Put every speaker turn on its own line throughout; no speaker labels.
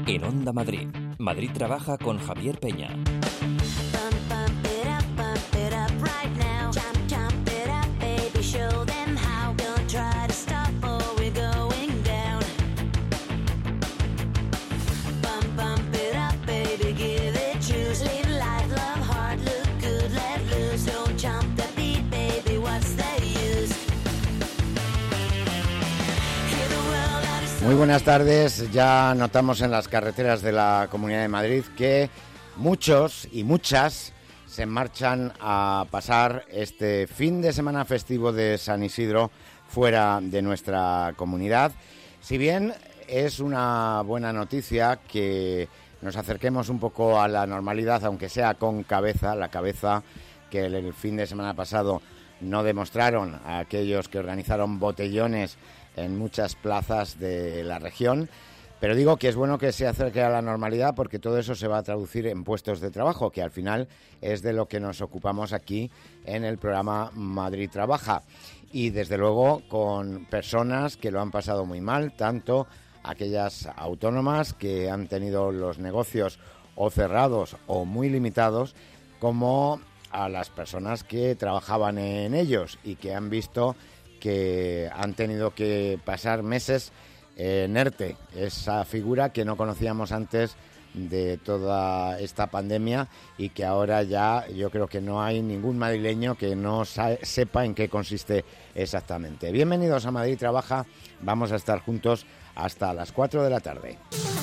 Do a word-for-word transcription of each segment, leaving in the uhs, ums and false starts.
En Onda Madrid, Madrid Trabaja con Javier Peña.
Muy buenas tardes. Ya notamos en las carreteras de la Comunidad de Madrid que muchos y muchas se marchan a pasar este fin de semana festivo de San Isidro fuera de nuestra comunidad. Si bien es una buena noticia que nos acerquemos un poco a la normalidad, aunque sea con cabeza, la cabeza que el fin de semana pasado no demostraron a aquellos que organizaron botellones en muchas plazas de la región, pero digo que es bueno que se acerque a la normalidad porque todo eso se va a traducir en puestos de trabajo, que al final es de lo que nos ocupamos aquí en el programa Madrid Trabaja. Y desde luego con personas que lo han pasado muy mal, tanto aquellas autónomas que han tenido los negocios o cerrados o muy limitados, como a las personas que trabajaban en ellos y que han visto que han tenido que pasar meses en ERTE, esa figura que no conocíamos antes de toda esta pandemia y que ahora ya yo creo que no hay ningún madrileño que no sa- sepa en qué consiste exactamente. Bienvenidos a Madrid Trabaja, vamos a estar juntos hasta las cuatro de la tarde.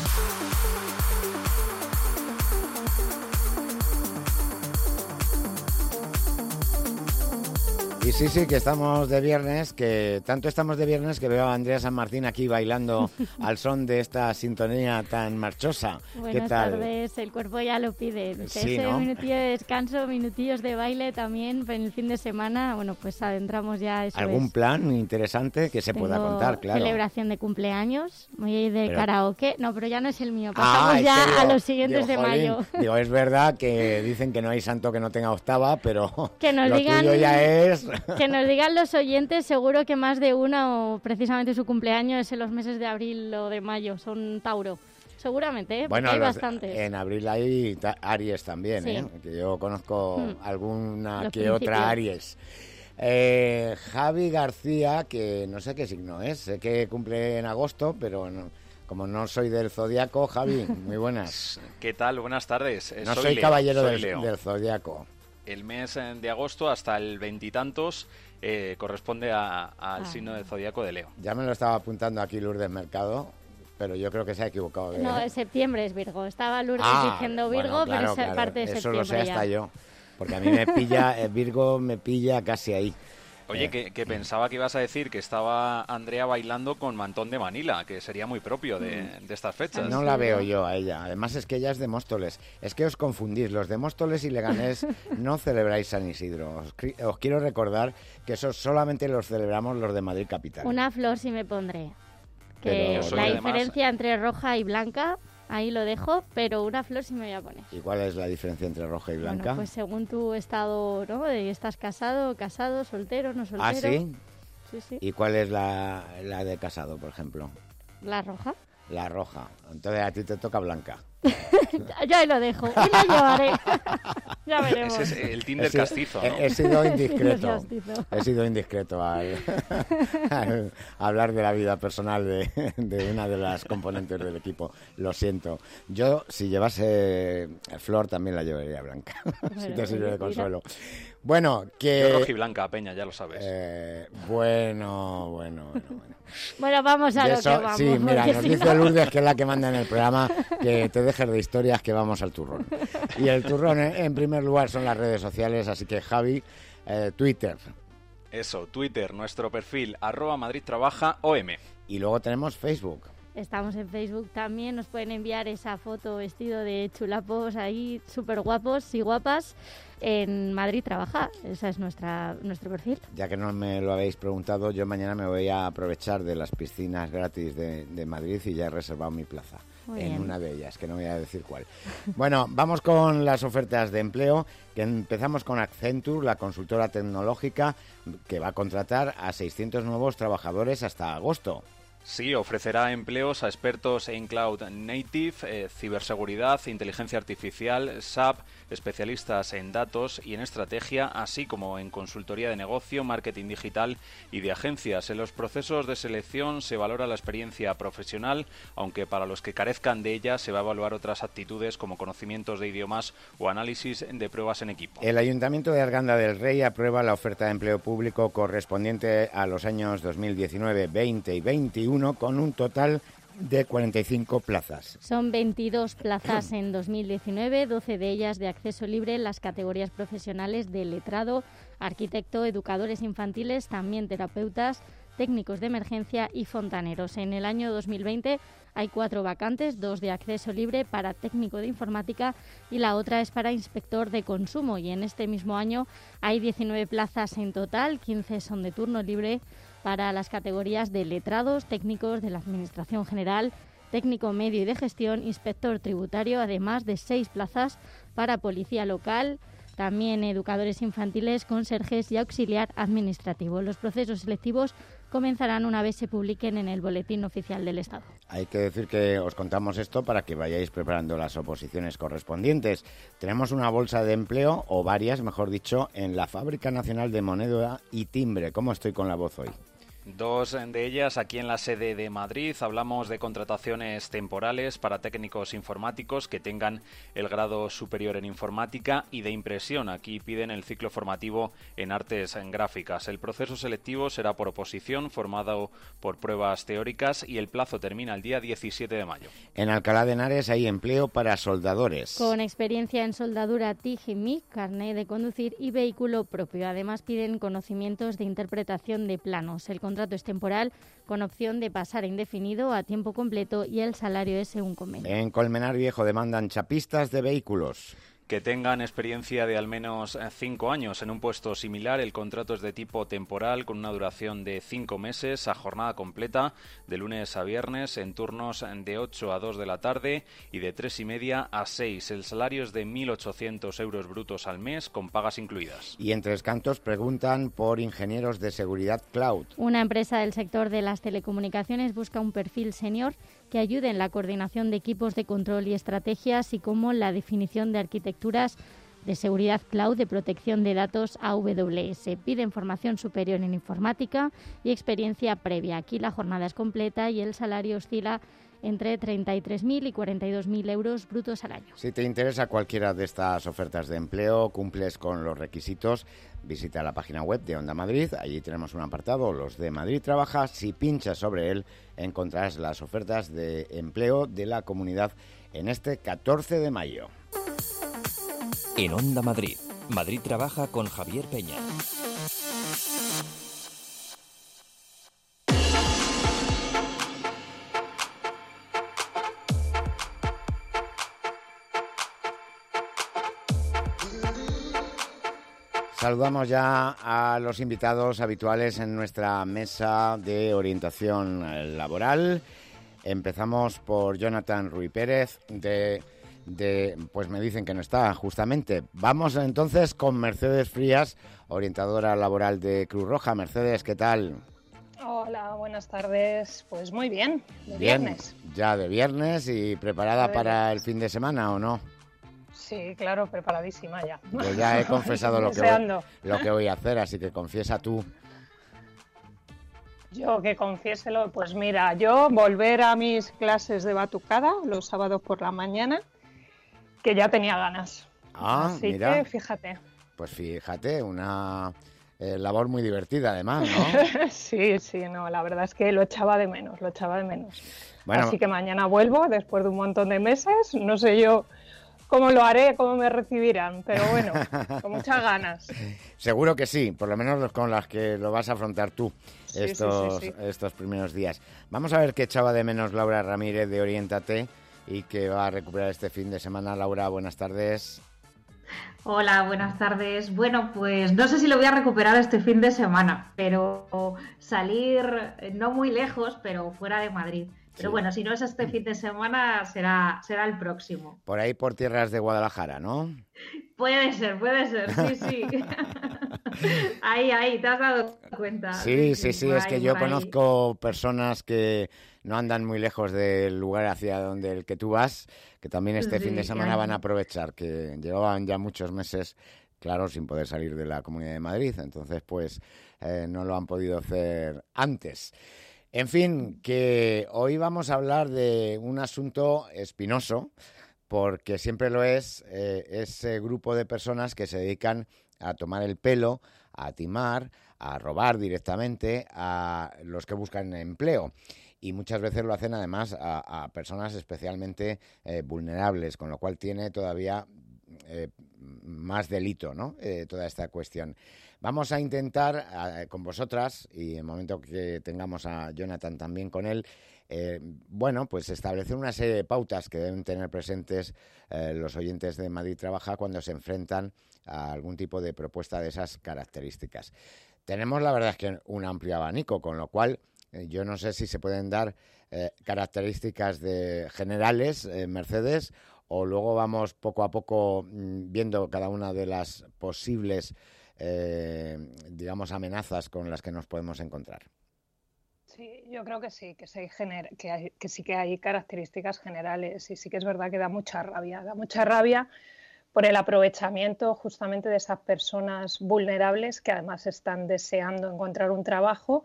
Y sí, sí, que estamos de viernes, que tanto estamos de viernes que veo a Andrea San Martín aquí bailando al son de esta sintonía tan marchosa.
Buenas
¿Qué tal?
tardes, el cuerpo ya lo pide.
Sí,
Ese
¿no?
minutillo de descanso, minutillos de baile también en el fin de semana, bueno, pues adentramos ya eso.
¿Algún
es.
plan interesante que se
Tengo
pueda contar? Claro.
Celebración de cumpleaños, voy a ir de
Pero-
karaoke, no, pero ya no es el mío,
Ah,
pasamos
es
ya
que digo-
a los siguientes
digo,
de
jolín,
mayo.
Digo, es verdad que dicen que no hay santo que no tenga octava, pero
Que nos
lo
digan-
tuyo ya es...
Que nos digan los oyentes, seguro que más de una o precisamente su cumpleaños es en los meses de abril o de mayo, son Tauro. Seguramente, ¿eh? Porque
Bueno,
hay
los-
bastantes.
en abril hay ta- Aries también,
Sí.
¿eh? Que yo conozco
Hmm.
alguna
Los
que otra
principios.
Aries. Eh, Javi García, que no sé qué signo es, sé que cumple en agosto, pero no- como no soy del zodiaco, Javi, muy buenas.
¿Qué tal? Buenas tardes. Eh,
No soy,
Leo,
caballero
soy
del,
Leo.
del zodiaco.
El mes eh, de agosto hasta el veintitantos eh, corresponde a- al
Ah.
signo del zodiaco de Leo.
Ya me lo estaba apuntando aquí Lourdes Mercado, pero yo creo que se ha equivocado. de-
No, en septiembre es Virgo. Estaba Lourdes
Ah,
diciendo
bueno,
Virgo,
claro,
pero es
claro,
parte de
eso
septiembre
lo sé hasta
ya.
yo, porque a mí me pilla, eh, Virgo me pilla casi ahí.
Oye,
Eh,
que, que pensaba que ibas a decir que estaba Andrea bailando con mantón de Manila, que sería muy propio de, de estas fechas.
No la veo yo a ella. Además es que ella es de Móstoles. Es que os confundís. Los de Móstoles y Leganés no celebráis San Isidro. Os, cri- os quiero recordar que eso solamente los celebramos los de Madrid Capital.
Una flor sí me pondré. Que
Pero-
Yo soy
la
además-
diferencia entre roja y blanca, ahí lo dejo, pero una flor sí me voy a poner.
¿Y cuál es la diferencia entre roja y blanca?
Bueno, pues según tu estado, ¿no? De estás casado, casado, soltero, no soltero.
¿Ah, sí?
Sí, sí.
¿Y cuál es la, la de casado, por ejemplo?
La roja.
La roja. Entonces a ti te toca blanca.
Yo ahí lo dejo. Y la llevaré. Ya veremos.
Ese es el Tinder
He sido-
castizo, ¿no?
he, he sido indiscreto.
castizo.
He sido indiscreto al, al hablar de la vida personal de, de una de las componentes del equipo. Lo siento. Yo, si llevase flor, también la llevaría blanca. Si te sirve de
mira.
consuelo. Bueno,
Yo
que...
roja y blanca, Peña, ya lo sabes.
eh, bueno, bueno, bueno, bueno.
Bueno, vamos a
De
lo
eso-
que vamos.
sí, mira,
porque
nos
si
dice
no-
Lourdes, que es la que manda en el programa, que te dejes de historias, que vamos al turrón. Y el turrón, en, en primer lugar, son las redes sociales, así que Javi, eh, Twitter.
Eso, Twitter, nuestro perfil, arroba Madrid Trabaja O M.
Y luego tenemos Facebook.
Estamos en Facebook también, nos pueden enviar esa foto vestido de chulapos ahí, súper guapos y guapas, en Madrid Trabaja. Ese es nuestra, nuestro perfil.
Ya que no me lo habéis preguntado, yo mañana me voy a aprovechar de las piscinas gratis de, de Madrid y ya he reservado mi plaza.
Muy
en
bien.
una de ellas, que no voy a decir cuál. Bueno, vamos con las ofertas de empleo, que empezamos con Accenture, la consultora tecnológica, que va a contratar a seiscientos nuevos trabajadores hasta agosto.
Sí, ofrecerá empleos a expertos en Cloud Native, eh, ciberseguridad, inteligencia artificial, S A P, especialistas en datos y en estrategia, así como en consultoría de negocio, marketing digital y de agencias. En los procesos de selección se valora la experiencia profesional, aunque para los que carezcan de ella se va a evaluar otras aptitudes como conocimientos de idiomas o análisis de pruebas en equipo.
El Ayuntamiento de Arganda del Rey aprueba la oferta de empleo público correspondiente a los años dos mil diecinueve, veinte y veintiuno con un total de cuarenta y cinco plazas.
Son veintidós plazas en dos mil diecinueve, doce de ellas de acceso libre en las categorías profesionales de letrado, arquitecto, educadores infantiles, también terapeutas, técnicos de emergencia y fontaneros. En el año dos mil veinte hay cuatro vacantes, dos de acceso libre para técnico de informática y la otra es para inspector de consumo. Y en este mismo año hay diecinueve plazas en total, quince son de turno libre para las categorías de letrados, técnicos de la Administración General, técnico medio y de gestión, inspector tributario, además de seis plazas para policía local, también educadores infantiles, conserjes y auxiliar administrativo. Los procesos selectivos comenzarán una vez se publiquen en el Boletín Oficial del Estado.
Hay que decir que os contamos esto para que vayáis preparando las oposiciones correspondientes. Tenemos una bolsa de empleo, o varias, mejor dicho, en la Fábrica Nacional de Moneda y Timbre. ¿Cómo estoy con la voz hoy?
Dos de ellas aquí en la sede de Madrid. Hablamos de contrataciones temporales para técnicos informáticos que tengan el grado superior en informática y de impresión. Aquí piden el ciclo formativo en artes gráficas. El proceso selectivo será por oposición, formado por pruebas teóricas, y el plazo termina el día diecisiete de mayo.
En Alcalá de Henares hay empleo para soldadores.
Con experiencia en soldadura T I G y M I C, carné de conducir y vehículo propio. Además piden conocimientos de interpretación de planos. El contrato es temporal con opción de pasar a indefinido a tiempo completo y el salario es según convenio.
En Colmenar Viejo demandan chapistas de vehículos.
Que tengan experiencia de al menos cinco años en un puesto similar. El contrato es de tipo temporal con una duración de cinco meses a jornada completa de lunes a viernes en turnos de ocho a dos de la tarde y de tres y media a seis. El salario es de mil ochocientos euros brutos al mes con pagas incluidas.
Y en Tres Cantos preguntan por ingenieros de seguridad cloud.
Una empresa del sector de las telecomunicaciones busca un perfil senior que ayude en la coordinación de equipos de control y estrategia, así como la definición de arquitecturas de seguridad cloud, de protección de datos A W S. Piden formación superior en informática y experiencia previa. Aquí la jornada es completa y el salario oscila entre treinta y tres mil y cuarenta y dos mil euros brutos al año.
Si te interesa cualquiera de estas ofertas de empleo, cumples con los requisitos, visita la página web de Onda Madrid. Allí tenemos un apartado, los de Madrid Trabaja. Si pinchas sobre él, encontrarás las ofertas de empleo de la comunidad en este catorce de mayo.
En Onda Madrid, Madrid Trabaja con Javier Peña.
Saludamos ya a los invitados habituales en nuestra mesa de orientación laboral. Empezamos por Jonathan Ruy Pérez, de, de, pues me dicen que no está, justamente. Vamos entonces con Mercedes Frías, orientadora laboral de Cruz Roja. Mercedes, ¿qué tal?
Hola, buenas tardes. Pues muy bien, de
bien,
viernes.
Ya de viernes y preparada
de
para
viernes.
el fin de semana, ¿o no?
Sí, claro, preparadísima ya.
Pues ya he confesado lo que, voy, lo que voy a hacer, así que confiesa tú.
Yo que confiéselo, pues mira, yo volver a mis clases de batucada los sábados por la mañana, que ya tenía ganas.
Ah,
así
mira.
que fíjate.
Pues fíjate, una eh, labor muy divertida además, ¿no?
sí, sí, no, la verdad es que lo echaba de menos, lo echaba de menos.
Bueno,
así que mañana vuelvo, después de un montón de meses, no sé yo cómo lo haré, cómo me recibirán, pero bueno, con muchas ganas.
Seguro que sí, por lo menos con las que lo vas a afrontar tú
sí,
estos,
sí, sí, sí.
estos primeros días. Vamos a ver qué echaba de menos Laura Ramírez de Oriéntate y que va a recuperar este fin de semana. Laura, buenas tardes.
Hola, buenas tardes. Bueno, pues no sé si lo voy a recuperar este fin de semana, pero salir no muy lejos, pero fuera de Madrid. Pero
Sí.
bueno, si no es este fin de semana, será, será el próximo.
Por ahí por tierras de Guadalajara, ¿no?
Puede ser, puede ser, sí, sí. Ahí, ahí, te has dado cuenta.
Sí, sí, sí, es
Ahí,
que yo
por ahí.
conozco personas que no andan muy lejos del lugar hacia donde el que tú vas, que también este
Sí,
fin de semana
ahí.
van a aprovechar, que llevaban ya muchos meses, claro, sin poder salir de la Comunidad de Madrid, entonces pues eh, no lo han podido hacer antes. En fin, que hoy vamos a hablar de un asunto espinoso, porque siempre lo es, eh, ese grupo de personas que se dedican a tomar el pelo, a timar, a robar directamente a los que buscan empleo. Y muchas veces lo hacen además a, a personas especialmente eh, vulnerables, con lo cual tiene todavía eh, más delito, ¿no? Eh, toda esta cuestión. Vamos a intentar eh, con vosotras, y en el momento que tengamos a Jonathan también con él, eh, bueno, pues establecer una serie de pautas que deben tener presentes eh, los oyentes de Madrid Trabaja cuando se enfrentan a algún tipo de propuesta de esas características. Tenemos, la verdad, es que un amplio abanico, con lo cual eh, yo no sé si se pueden dar eh, características de generales, eh, Mercedes, o luego vamos poco a poco mmm, viendo cada una de las posibles Eh, digamos, amenazas con las que nos podemos encontrar.
Sí, yo creo que sí, que, se gener que, hay, que sí que hay características generales y sí que es verdad que da mucha rabia, da mucha rabia por el aprovechamiento justamente de esas personas vulnerables que además están deseando encontrar un trabajo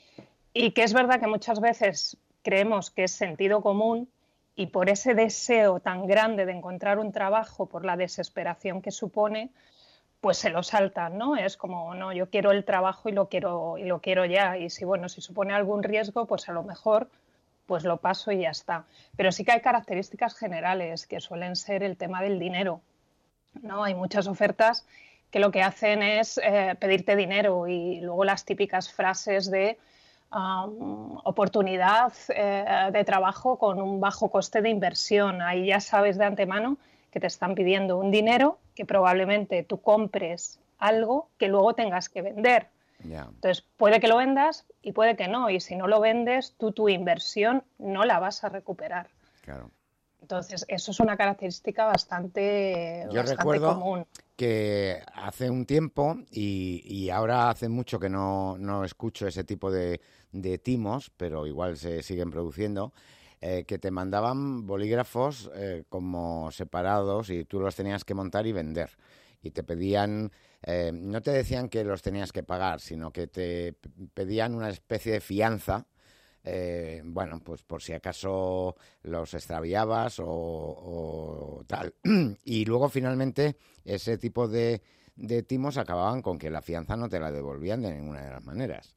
y que es verdad que muchas veces creemos que es sentido común y por ese deseo tan grande de encontrar un trabajo, por la desesperación que supone, pues se lo saltan, ¿no? Es como, no, yo quiero el trabajo y lo quiero, y lo quiero ya. Y si, bueno, si supone algún riesgo, pues a lo mejor pues lo paso y ya está. Pero sí que hay características generales que suelen ser el tema del dinero, ¿no? Hay muchas ofertas que lo que hacen es eh, pedirte dinero y luego las típicas frases de um, oportunidad eh, de trabajo con un bajo coste de inversión. Ahí ya sabes de antemano que te están pidiendo un dinero que probablemente tú compres algo que luego tengas que vender.
Yeah.
Entonces, puede que lo vendas y puede que no. Y si no lo vendes, tú tu inversión no la vas a recuperar.
Claro.
Entonces, eso es una característica bastante,
Yo
bastante
recuerdo
común.
Que hace un tiempo, y, y ahora hace mucho que no, no escucho ese tipo de, de timos, pero igual se siguen produciendo, Eh, que te mandaban bolígrafos eh, como separados y tú los tenías que montar y vender. Y te pedían, eh, no te decían que los tenías que pagar, sino que te pedían una especie de fianza, eh, bueno, pues por si acaso los extraviabas o, o tal. Y luego finalmente ese tipo de, de timos acababan con que la fianza no te la devolvían de ninguna de las maneras.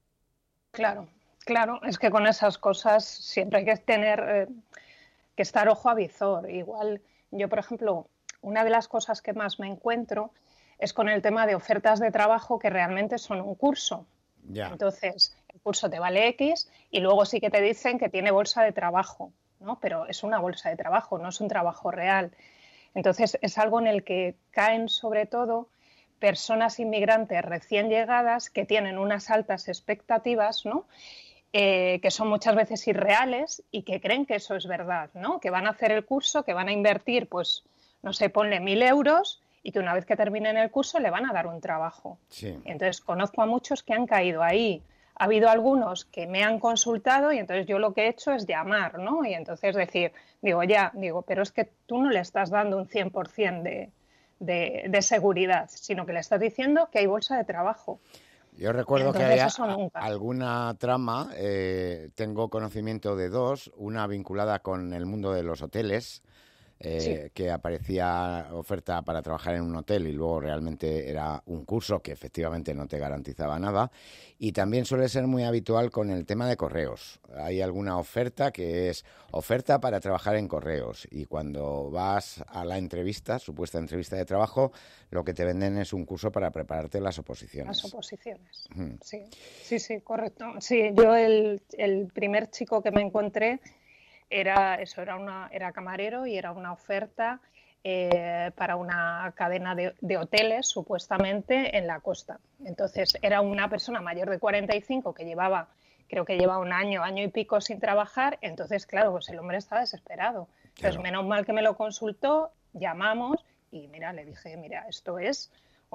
Claro. Claro, es que con esas cosas siempre hay que tener eh, que estar ojo a visor. Igual yo, por ejemplo, una de las cosas que más me encuentro es con el tema de ofertas de trabajo que realmente son un curso.
Yeah.
Entonces, el curso te vale X y luego sí que te dicen que tiene bolsa de trabajo, ¿no? Pero es una bolsa de trabajo, no es un trabajo real. Entonces, es algo en el que caen sobre todo personas inmigrantes recién llegadas que tienen unas altas expectativas, ¿no? Eh, que son muchas veces irreales y que creen que eso es verdad, ¿no? Que van a hacer el curso, que van a invertir, pues, no sé, ponle mil euros y que una vez que terminen el curso le van a dar un trabajo.
Sí.
Entonces, conozco a muchos que han caído ahí. Ha habido algunos que me han consultado y entonces yo lo que he hecho es llamar, ¿no? Y entonces decir, digo, ya, digo, pero es que tú no le estás dando un cien por ciento de, de, de seguridad, sino que le estás diciendo que hay bolsa de trabajo.
Yo recuerdo
Entonces,
que había
eso nunca.
alguna trama, eh, tengo conocimiento de dos, una vinculada con el mundo de los hoteles, eh, sí. que aparecía oferta para trabajar en un hotel y luego realmente era un curso que efectivamente no te garantizaba nada. Y también suele ser muy habitual con el tema de correos. Hay alguna oferta que es oferta para trabajar en correos y cuando vas a la entrevista, supuesta entrevista de trabajo, lo que te venden es un curso para prepararte las oposiciones.
Las oposiciones,
hmm.
sí, sí, sí, correcto. Sí, yo el, el primer chico que me encontré era eso, era una era camarero y era una oferta eh, para una cadena de, de hoteles supuestamente en la costa. Entonces era una persona mayor de cuarenta y cinco que llevaba, creo que lleva un año, año y pico sin trabajar. Entonces, claro, pues el hombre estaba desesperado. Entonces,
claro.
Menos mal que me lo consultó, llamamos y mira, le dije, mira, esto es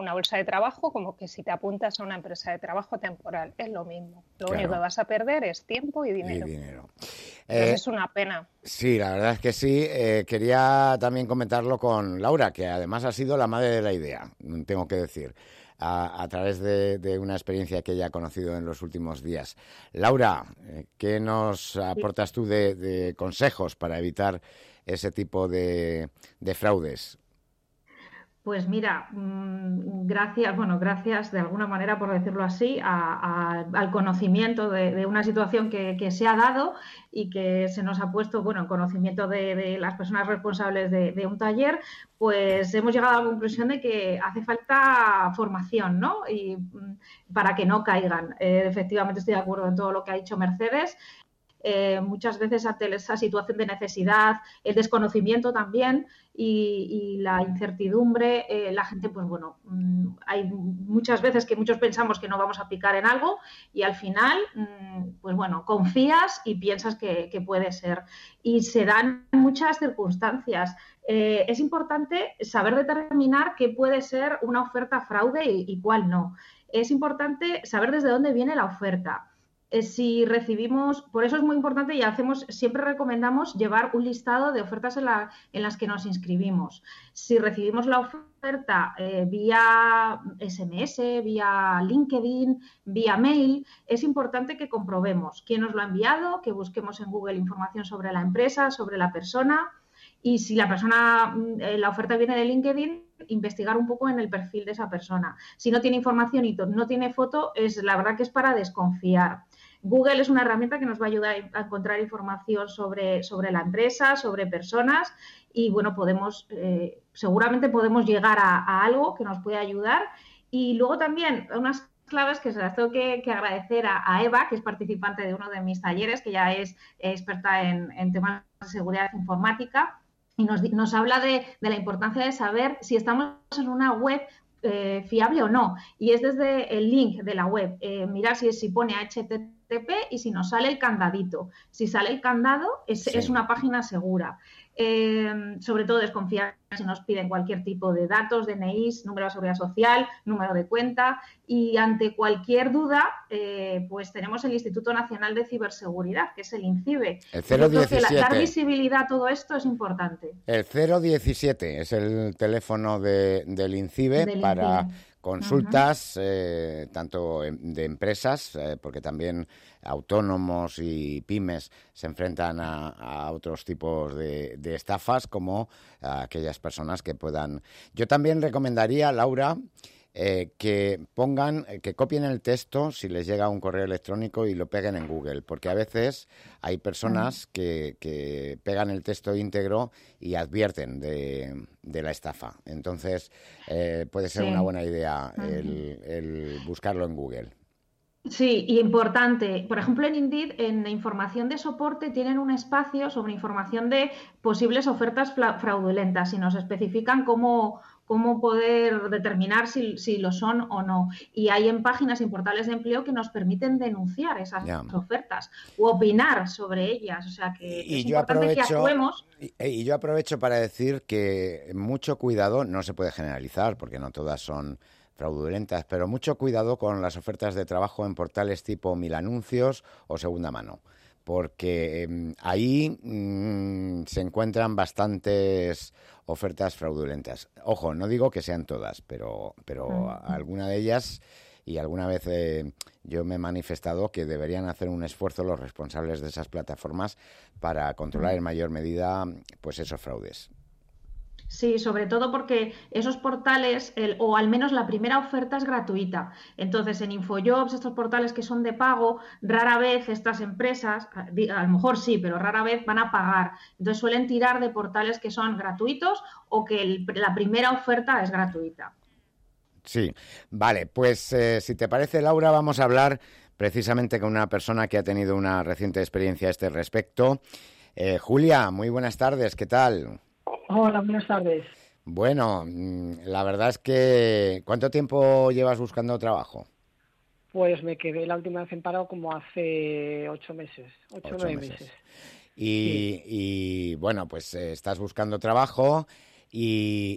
una bolsa de trabajo como que si te apuntas a una empresa de trabajo temporal. Es lo mismo. Lo
Claro.
único que vas a perder es tiempo y dinero.
Y dinero.
Entonces
Eh,
es una pena.
Sí, la verdad es que sí. Eh, quería también comentarlo con Laura, que además ha sido la madre de la idea, tengo que decir, a, a través de, de una experiencia que ella ha conocido en los últimos días. Laura, eh, ¿qué nos aportas tú de, de consejos para evitar ese tipo de, de fraudes?
Pues mira, mmm, gracias, bueno, gracias de alguna manera, por decirlo así, a, a, al conocimiento de, de una situación que, que se ha dado y que se nos ha puesto, bueno, en conocimiento de, de las personas responsables de, de un taller, pues hemos llegado a la conclusión de que hace falta formación, ¿no? Y mmm, para que no caigan. Eh, efectivamente estoy de acuerdo en todo lo que ha dicho Mercedes. Eh, muchas veces ante esa situación de necesidad, el desconocimiento también y, y la incertidumbre, eh, la gente, pues bueno, mmm, hay muchas veces que muchos pensamos que no vamos a picar en algo y al final, mmm, pues bueno, confías y piensas que, que puede ser. Y se dan muchas circunstancias. Eh, es importante saber determinar qué puede ser una oferta fraude y, y cuál no. Es importante saber desde dónde viene la oferta. Si recibimos, por eso es muy importante y hacemos, siempre recomendamos llevar un listado de ofertas en, la, en las que nos inscribimos. Si recibimos la oferta eh, vía ese eme ese, vía LinkedIn, vía mail, es importante que comprobemos quién nos lo ha enviado, que busquemos en Google información sobre la empresa, sobre la persona y si la persona, eh, la oferta viene de LinkedIn, investigar un poco en el perfil de esa persona. Si no tiene información y no tiene foto, es la verdad que es para desconfiar. Google es una herramienta que nos va a ayudar a encontrar información sobre, sobre la empresa, sobre personas y, bueno, podemos eh, seguramente podemos llegar a, a algo que nos puede ayudar. Y luego también unas claves que se las tengo que, que agradecer a, a Eva, que es participante de uno de mis talleres, que ya es experta en, en temas de seguridad informática y nos, nos habla de, de la importancia de saber si estamos en una web eh, fiable o no. Y es desde el link de la web, eh, mirar si, si pone hache te te pe y si nos sale el candadito. Si sale el candado, es, sí. es una página segura. Eh, sobre todo desconfiar si nos piden cualquier tipo de datos, D N Is, número de seguridad social, número de cuenta y ante cualquier duda, eh, pues tenemos el Instituto Nacional de Ciberseguridad, que es el INCIBE.
El cero diecisiete.
Dar visibilidad a todo esto es importante.
El cero diecisiete es el teléfono de, del INCIBE del para... INCIBE. Consultas, uh-huh. eh, tanto de empresas, eh, porque también autónomos y pymes se enfrentan a, a otros tipos de, de estafas, como a aquellas personas que puedan... Yo también recomendaría, Laura, eh, que pongan, que copien el texto si les llega un correo electrónico y lo peguen en Google, porque a veces hay personas que, que pegan el texto íntegro y advierten de, de la estafa. Entonces, eh, puede ser sí. una buena idea el, el buscarlo en Google.
Sí, y importante, por ejemplo en Indeed, en información de soporte tienen un espacio sobre información de posibles ofertas fraudulentas y nos especifican cómo, cómo poder determinar si, si lo son o no. Y hay en páginas y portales de empleo que nos permiten denunciar esas yeah. ofertas o opinar sobre ellas. O sea que y es
yo
importante
aprovecho,
que actuemos.
Y, y yo aprovecho para decir que mucho cuidado, no se puede generalizar porque no todas son fraudulentas, pero mucho cuidado con las ofertas de trabajo en portales tipo Mil Anuncios o Segunda Mano, porque eh, ahí mmm, se encuentran bastantes ofertas fraudulentas. Ojo, no digo que sean todas, pero, pero uh-huh. alguna de ellas, y alguna vez eh, yo me he manifestado que deberían hacer un esfuerzo los responsables de esas plataformas para controlar uh-huh. en mayor medida pues esos fraudes.
Sí, sobre todo porque esos portales, el, o al menos la primera oferta es gratuita. Entonces, en InfoJobs, estos portales que son de pago, rara vez estas empresas, a, a lo mejor sí, pero rara vez van a pagar. Entonces, suelen tirar de portales que son gratuitos o que el, la primera oferta es gratuita.
Sí, vale, pues eh, si te parece, Laura, vamos a hablar precisamente con una persona que ha tenido una reciente experiencia a este respecto. Eh, Julia, muy buenas tardes, ¿qué tal?
Hola, buenas tardes.
Bueno, la verdad es que... ¿Cuánto tiempo llevas buscando trabajo?
Pues me quedé la última vez en paro como hace ocho meses, ocho o nueve meses. meses.
Y, sí. y bueno, pues eh, estás buscando trabajo y,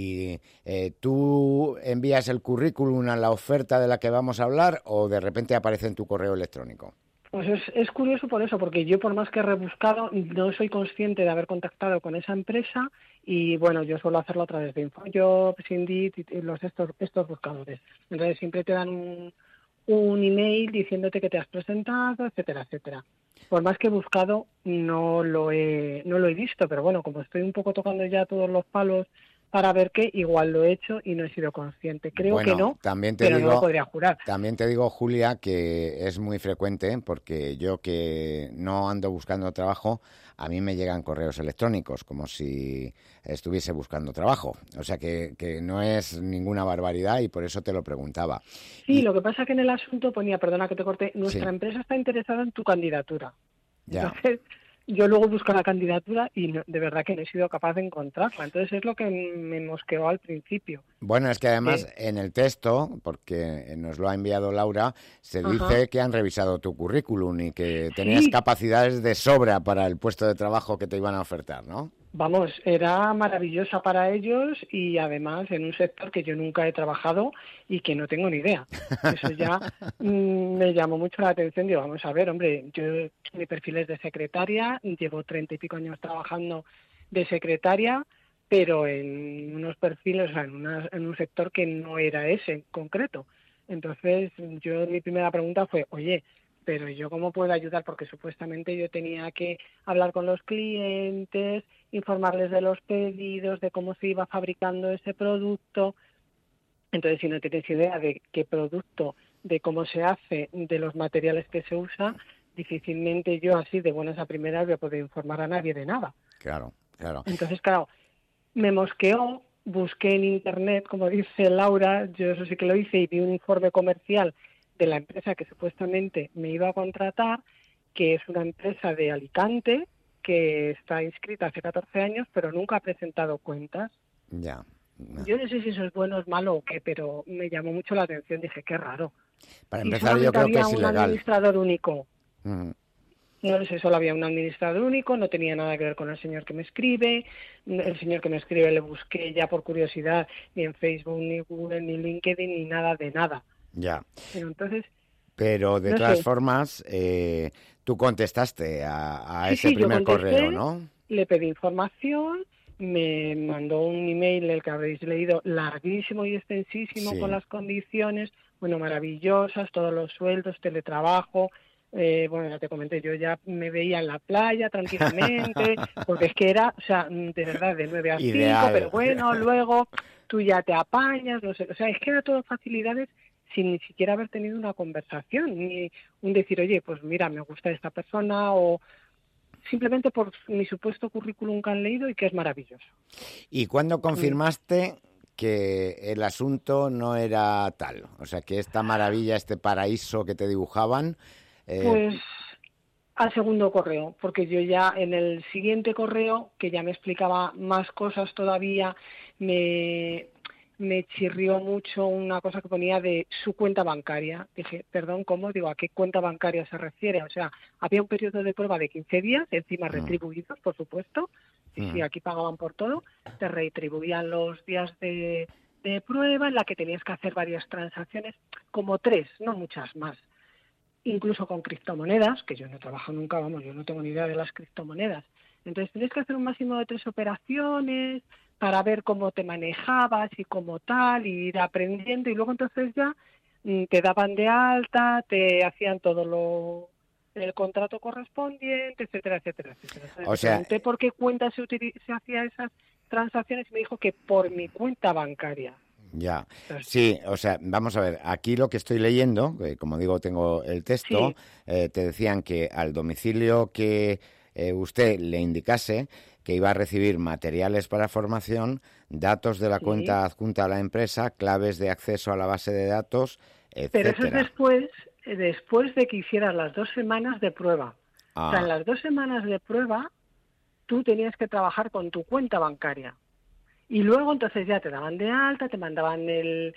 y eh, ¿tú envías el currículum a la oferta de la que vamos a hablar o de repente aparece en tu correo electrónico?
Pues es, es curioso por eso, porque yo por más que he rebuscado, no soy consciente de haber contactado con esa empresa y bueno, yo suelo hacerlo a través de InfoJobs, Indeed y los estos, estos buscadores. Entonces siempre te dan un, un email diciéndote que te has presentado, etcétera, etcétera. Por más que he buscado, no lo he, no lo he visto, pero bueno, como estoy un poco tocando ya todos los palos para ver qué, igual lo he hecho y no he sido consciente. Creo
bueno,
que no,
también te
pero
digo,
no lo podría jurar.
También te digo, Julia, que es muy frecuente, porque yo que no ando buscando trabajo, a mí me llegan correos electrónicos, como si estuviese buscando trabajo. O sea que, que no es ninguna barbaridad y por eso te lo preguntaba.
Sí,
y...
lo que pasa que en el asunto ponía, perdona que te corte, nuestra
sí.
empresa está interesada en tu candidatura.
Ya.
Entonces, yo luego busco la candidatura y no, de verdad que no he sido capaz de encontrarla. Entonces es lo que me mosqueó al principio.
Bueno, es que además
Eh,
en el texto, porque nos lo ha enviado Laura, se
Ajá.
dice que han revisado tu currículum y que tenías
Sí.
capacidades de sobra para el puesto de trabajo que te iban a ofertar, ¿no?
Vamos, era maravillosa para ellos y además en un sector que yo nunca he trabajado y que no tengo ni idea. Eso ya mm, me llamó mucho la atención. Digo, vamos a ver, hombre, yo mi perfil es de secretaria, llevo treinta y pico años trabajando de secretaria, pero en unos perfiles, o sea, en, una, en un sector que no era ese en concreto. Entonces, yo mi primera pregunta fue, oye, pero yo cómo puedo ayudar, porque supuestamente yo tenía que hablar con los clientes, informarles de los pedidos, de cómo se iba fabricando ese producto. Entonces, si no tienes idea de qué producto, de cómo se hace, de los materiales que se usa, difícilmente yo así de buenas a primeras voy a poder informar a nadie de nada.
Claro, claro.
Entonces, claro, me mosqueó, busqué en internet, como dice Laura, yo eso sí que lo hice y vi un informe comercial de la empresa que supuestamente me iba a contratar, que es una empresa de Alicante, que está inscrita hace catorce años, pero nunca ha presentado cuentas.
Ya. No.
Yo no sé si eso es bueno, es malo o qué, pero me llamó mucho la atención. Dije, qué raro.
Para
Y
empezar, yo creo que
había
es
un
ilegal.
administrador único.
Mm.
No sé, solo había un administrador único, no tenía nada que ver con el señor que me escribe. El señor que me escribe le busqué ya por curiosidad, ni en Facebook, ni Google, ni LinkedIn, ni nada de nada.
Ya.
Pero entonces...
Pero de
no
todas
sé.
formas, eh, tú contestaste a, a
Sí,
ese
sí, yo
primer
contesté,
correo, ¿no?
Le pedí información, me mandó un email, el que habréis leído, larguísimo y extensísimo,
Sí.
con las condiciones, bueno, maravillosas, todos los sueldos, teletrabajo. Eh, bueno, ya te comenté, yo ya me veía en la playa tranquilamente, porque es que era, o sea, de verdad, de nueve a cinco,
Ideal.
pero bueno, luego tú ya te apañas, no sé, o sea, es que era todo facilidades sin ni siquiera haber tenido una conversación, ni un decir, oye, pues mira, me gusta esta persona, o simplemente por mi supuesto currículum que han leído y que es maravilloso.
¿Y cuándo confirmaste que el asunto no era tal? O sea, que esta maravilla, este paraíso que te dibujaban... Eh...
Pues al segundo correo, porque yo ya en el siguiente correo, que ya me explicaba más cosas todavía, me... me chirrió mucho una cosa que ponía de su cuenta bancaria. Dije, perdón, ¿cómo? Digo, ¿a qué cuenta bancaria se refiere? O sea, había un periodo de prueba de quince días, encima retribuidos, por supuesto. Sí, sí, aquí pagaban por todo. Te retribuían los días de, de prueba en la que tenías que hacer varias transacciones, como tres, no muchas más. Incluso con criptomonedas, que yo no trabajo nunca, vamos, yo no tengo ni idea de las criptomonedas. Entonces tienes que hacer un máximo de tres operaciones para ver cómo te manejabas y cómo tal, y ir aprendiendo, y luego entonces ya mm, te daban de alta, te hacían todo lo el contrato correspondiente, etcétera, etcétera, etcétera. Entonces,
O sea,
me pregunté por qué cuenta se, utiliz- se hacía esas transacciones y me dijo que por mi cuenta bancaria.
Ya, sí, o sea, vamos a ver, aquí lo que estoy leyendo, que como digo, tengo el texto,
Sí.
eh, te decían que al domicilio que eh, usted le indicase que iba a recibir materiales para formación, datos de la
Sí.
cuenta adjunta a la empresa, claves de acceso a la base de datos, etcétera.
Pero eso es después, eh, después de que hicieras las dos semanas de prueba.
Ah.
O sea, en las dos semanas de prueba, tú tenías que trabajar con tu cuenta bancaria. Y luego entonces ya te daban de alta, te mandaban el,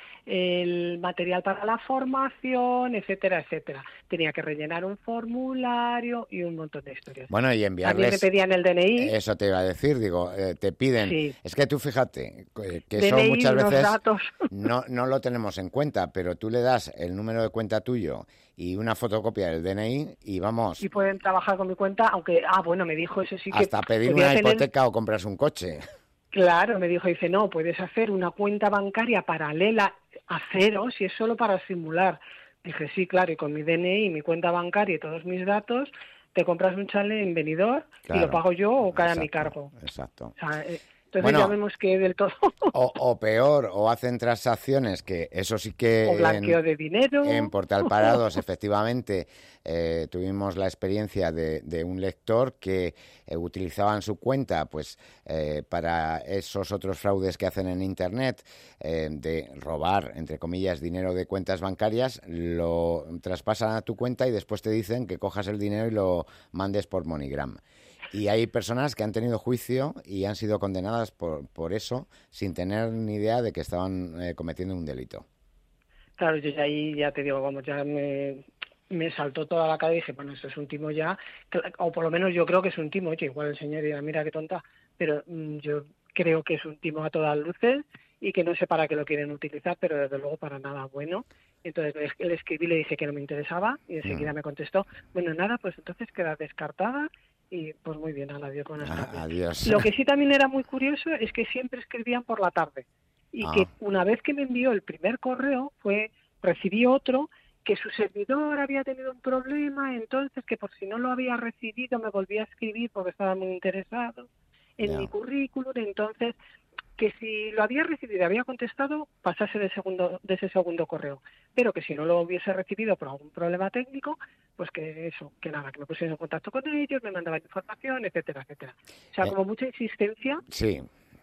el material para la formación, etcétera, etcétera. Tenía que rellenar un formulario y un montón de historias.
Bueno, y enviarles...
También me pedían el D N I.
Eso te iba a decir, digo, eh, te piden...
Sí.
Es que tú fíjate, que
D N I,
eso muchas veces
datos.
no, no lo tenemos en cuenta, pero tú le das el número de cuenta tuyo y una fotocopia del D N I y vamos...
Y pueden trabajar con mi cuenta, aunque, ah, bueno, me dijo eso sí que...
Hasta pedir una tener... hipoteca o comprarse un coche.
Claro, me dijo, dice, no, puedes hacer una cuenta bancaria paralela a cero si es solo para simular. Dije, sí, claro, y con mi D N I, mi cuenta bancaria y todos mis datos, te compras un chalet en Benidorm, claro, y lo pago yo o cae exacto, a mi cargo.
Exacto.
O sea, eh, entonces
bueno,
ya vemos que del todo...
o, o peor, o hacen transacciones, que eso sí que...
O blanqueo
en,
de dinero.
En Portal Parados, efectivamente, eh, tuvimos la experiencia de, de un lector que eh, utilizaban su cuenta pues eh, para esos otros fraudes que hacen en Internet, eh, de robar, entre comillas, dinero de cuentas bancarias, lo traspasan a tu cuenta y después te dicen que cojas el dinero y lo mandes por MoneyGram. Y hay personas que han tenido juicio y han sido condenadas por, por eso sin tener ni idea de que estaban eh, cometiendo un delito.
Claro, yo ya ahí ya te digo, vamos, ya me, me saltó toda la cara y dije, bueno, esto es un timo ya, o por lo menos yo creo que es un timo. Oye, igual el señor dirá, mira qué tonta, pero mmm, yo creo que es un timo a todas luces y que no sé para qué lo quieren utilizar, pero desde luego para nada bueno. Entonces le, le escribí, le dije que no me interesaba y enseguida mm. me contestó, bueno, nada, pues entonces queda descartada. Y pues muy bien, adiós, buenas tardes.
Adiós.
Lo que sí también era muy curioso es que siempre escribían por la tarde. Y ah. que una vez que me envió el primer correo, fue recibí otro, que su servidor había tenido un problema, entonces que por si no lo había recibido me volvía a escribir porque estaba muy interesado en yeah. mi currículum, entonces que si lo había recibido y había contestado, pasase de, segundo, de ese segundo correo. Pero que si no lo hubiese recibido por algún problema técnico, pues que eso, que nada, que me pusiesen en contacto con ellos, me mandaban información, etcétera, etcétera. O sea, eh, como mucha insistencia.
Sí.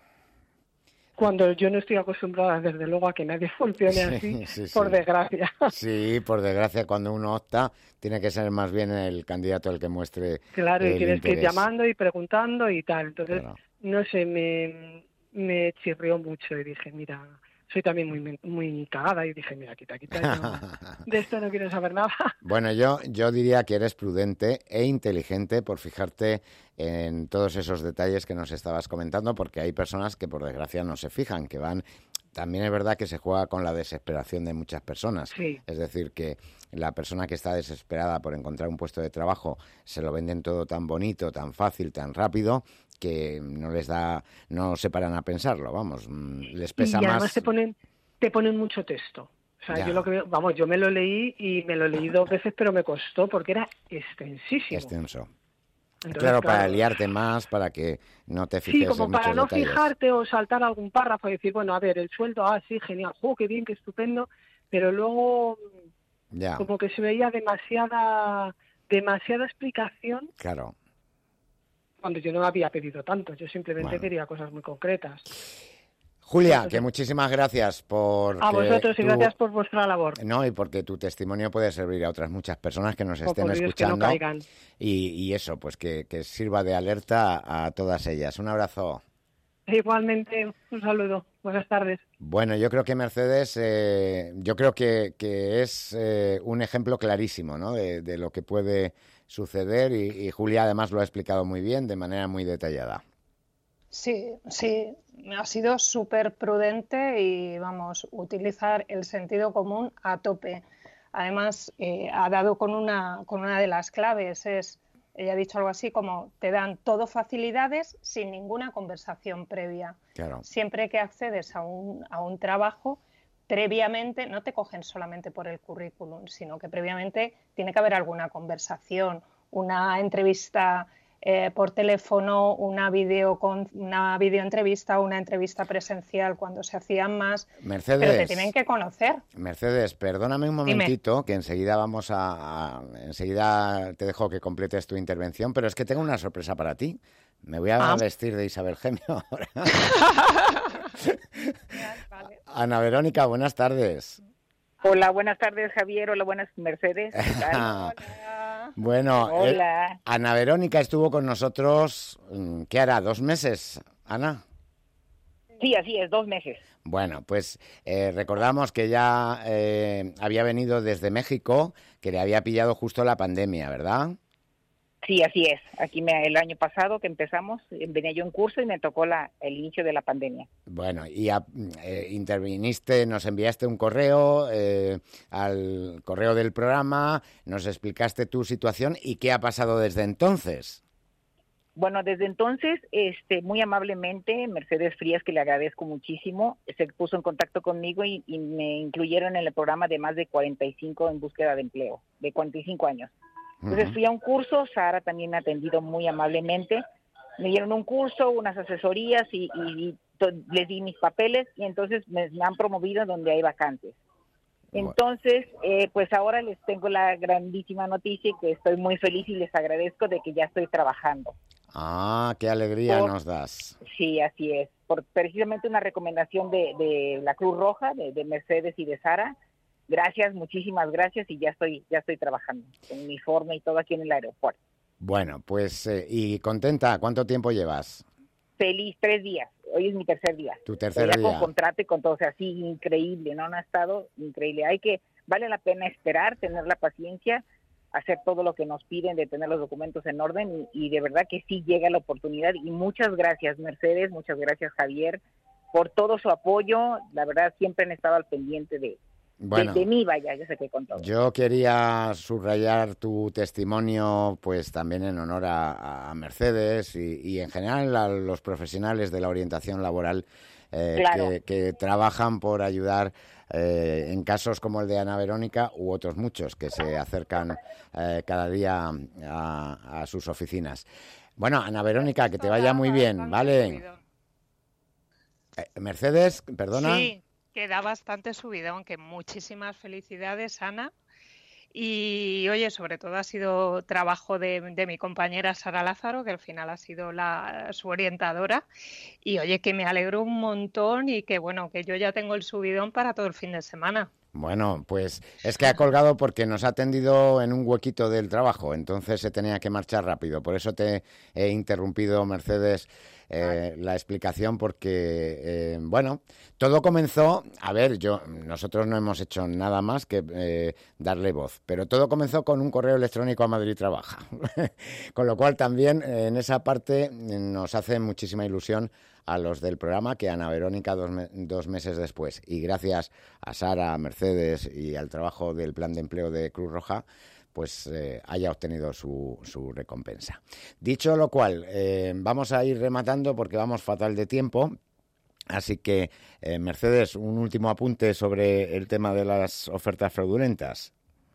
Cuando yo no estoy acostumbrada, desde luego, a que nadie funcione así, sí, sí, por sí. desgracia.
Sí, por desgracia, cuando uno opta, tiene que ser más bien el candidato el que muestre.
Claro,
el
y tienes
interés.
que ir llamando y preguntando y tal. Entonces,
claro.
no sé, me, me chirrió mucho y dije, mira, soy también muy muy cagada y dije, mira, quita, quita, no, de esto no quiero saber nada.
Bueno, yo, yo diría que eres prudente e inteligente por fijarte en todos esos detalles que nos estabas comentando, porque hay personas que por desgracia no se fijan, que van... También es verdad que se juega con la desesperación de muchas personas.
Sí.
Es decir, que la persona que está desesperada por encontrar un puesto de trabajo se lo venden todo tan bonito, tan fácil, tan rápido, que no les da, no se paran a pensarlo, vamos, les pesa más.
Y además más... te ponen, te ponen mucho texto. O sea, ya. yo lo que vamos, yo me lo leí y me lo leí dos veces, pero me costó porque era extensísimo.
Extenso.
Entonces,
claro,
claro,
para liarte más, para que no te fijes en
Sí, como
en
para no
detalles.
fijarte o saltar algún párrafo y decir, bueno, a ver, el sueldo, ah, sí, genial, ¡oh, qué bien, qué estupendo! Pero luego
ya.
como que se veía demasiada, demasiada explicación.
Claro.
Cuando yo no había pedido tanto, yo simplemente
bueno.
quería cosas muy concretas.
Julia,
Entonces,
que muchísimas gracias por...
A vosotros y
tu...
gracias por vuestra labor.
No, y porque tu testimonio puede servir a otras muchas personas que nos
Oh,
estén
por Dios,
escuchando.
que no caigan.
Y, y eso, pues que, que sirva de alerta a todas ellas. Un abrazo.
Igualmente, un saludo. Buenas tardes.
Bueno, yo creo que Mercedes, eh, yo creo que, que es eh, un ejemplo clarísimo, ¿no?, de, de lo que puede suceder y, y Julia además lo ha explicado muy bien, de manera muy detallada.
Sí, sí, ha sido súper prudente y, vamos, utilizar el sentido común a tope. Además, eh, ha dado con una, con una de las claves, es, ella ha dicho algo así como, te dan todo facilidades sin ninguna conversación previa.
Claro.
Siempre que accedes a un, a un trabajo, previamente, no te cogen solamente por el currículum, sino que previamente tiene que haber alguna conversación, una entrevista eh, por teléfono, una video con una videoentrevista o una entrevista presencial cuando se hacían más.
Mercedes,
pero te tienen que conocer.
Mercedes, perdóname un momentito,
Dime.
que enseguida vamos a, a enseguida te dejo que completes tu intervención, pero es que tengo una sorpresa para ti. Me voy a ah. vestir de Isabel Gemio ahora. Vale. Ana Verónica, buenas tardes.
Hola, buenas tardes, Javier. Hola, buenas Mercedes. ¿Qué tal?
Hola. Bueno,
Hola.
Eh, Ana Verónica estuvo con nosotros, ¿qué hará? ¿Dos meses, Ana?
Sí, así es, dos meses.
Bueno, pues eh, recordamos que ya eh, había venido desde México, que le había pillado justo la pandemia, ¿verdad?
Sí, así es. Aquí me, el año pasado que empezamos, venía yo en curso y me tocó la, el inicio de la pandemia.
Bueno, y a, eh, interviniste, nos enviaste un correo eh, al correo del programa, nos explicaste tu situación y qué ha pasado desde entonces.
Bueno, desde entonces, este, muy amablemente, Mercedes Frías, que le agradezco muchísimo, se puso en contacto conmigo y, y me incluyeron en el programa de más de cuarenta y cinco en búsqueda de empleo, de cuarenta y cinco años. Entonces uh-huh. fui a un curso, Sara también me ha atendido muy amablemente, me dieron un curso, unas asesorías y, y, y to, les di mis papeles y entonces me, me han promovido donde hay vacantes. Entonces, eh, pues ahora les tengo la grandísima noticia que estoy muy feliz y les agradezco de que ya estoy trabajando.
Ah, qué alegría
Por,
nos das.
Sí, así es. Por precisamente una recomendación de, de la Cruz Roja, de, de Mercedes y de Sara. Gracias, muchísimas gracias y ya estoy ya estoy trabajando con mi uniforme y todo aquí en el aeropuerto.
Bueno, pues, eh, ¿y contenta? ¿Cuánto tiempo llevas?
Feliz, tres días. Hoy es mi tercer día.
Tu tercer
ya
día.
Con contrato y con todo, o sea, sí, increíble, ¿no? No ha estado increíble. Hay que, vale la pena esperar, tener la paciencia, hacer todo lo que nos piden, de tener los documentos en orden y, y de verdad que sí llega la oportunidad. Y muchas gracias, Mercedes, muchas gracias, Javier, por todo su apoyo. La verdad, siempre han estado al pendiente de
Bueno,
de, de mí, vaya, yo sé que con todo.
Yo quería subrayar tu testimonio, pues también en honor a, a Mercedes y, y en general a los profesionales de la orientación laboral eh,
claro.
que, que trabajan por ayudar eh, en casos como el de Ana Verónica u otros muchos que se acercan eh, cada día a, a sus oficinas. Bueno, Ana Verónica, que te vaya muy bien, ¿vale? Eh, Mercedes, perdona.
Sí. Que da bastante subidón, que muchísimas felicidades, Ana. Y, oye, sobre todo ha sido trabajo de, de mi compañera Sara Lázaro, que al final ha sido la, su orientadora. Y, oye, que me alegro un montón y que, bueno, que yo ya tengo el subidón para todo el fin de semana.
Bueno, pues es que ha colgado porque nos ha atendido en un huequito del trabajo, entonces se tenía que marchar rápido. Por eso te he interrumpido, Mercedes, eh, la explicación porque, eh, bueno, todo comenzó, a ver, yo nosotros no hemos hecho nada más que eh, darle voz, pero todo comenzó con un correo electrónico a Madrid Trabaja, con lo cual también eh, en esa parte nos hace muchísima ilusión a los del programa que Ana Verónica dos, me- dos meses después, y gracias a Sara, a Mercedes y al trabajo del Plan de Empleo de Cruz Roja, pues eh, haya obtenido su, su recompensa. Dicho lo cual, eh, vamos a ir rematando porque vamos fatal de tiempo. Así que, eh, Mercedes, un último apunte sobre el tema de las ofertas fraudulentas.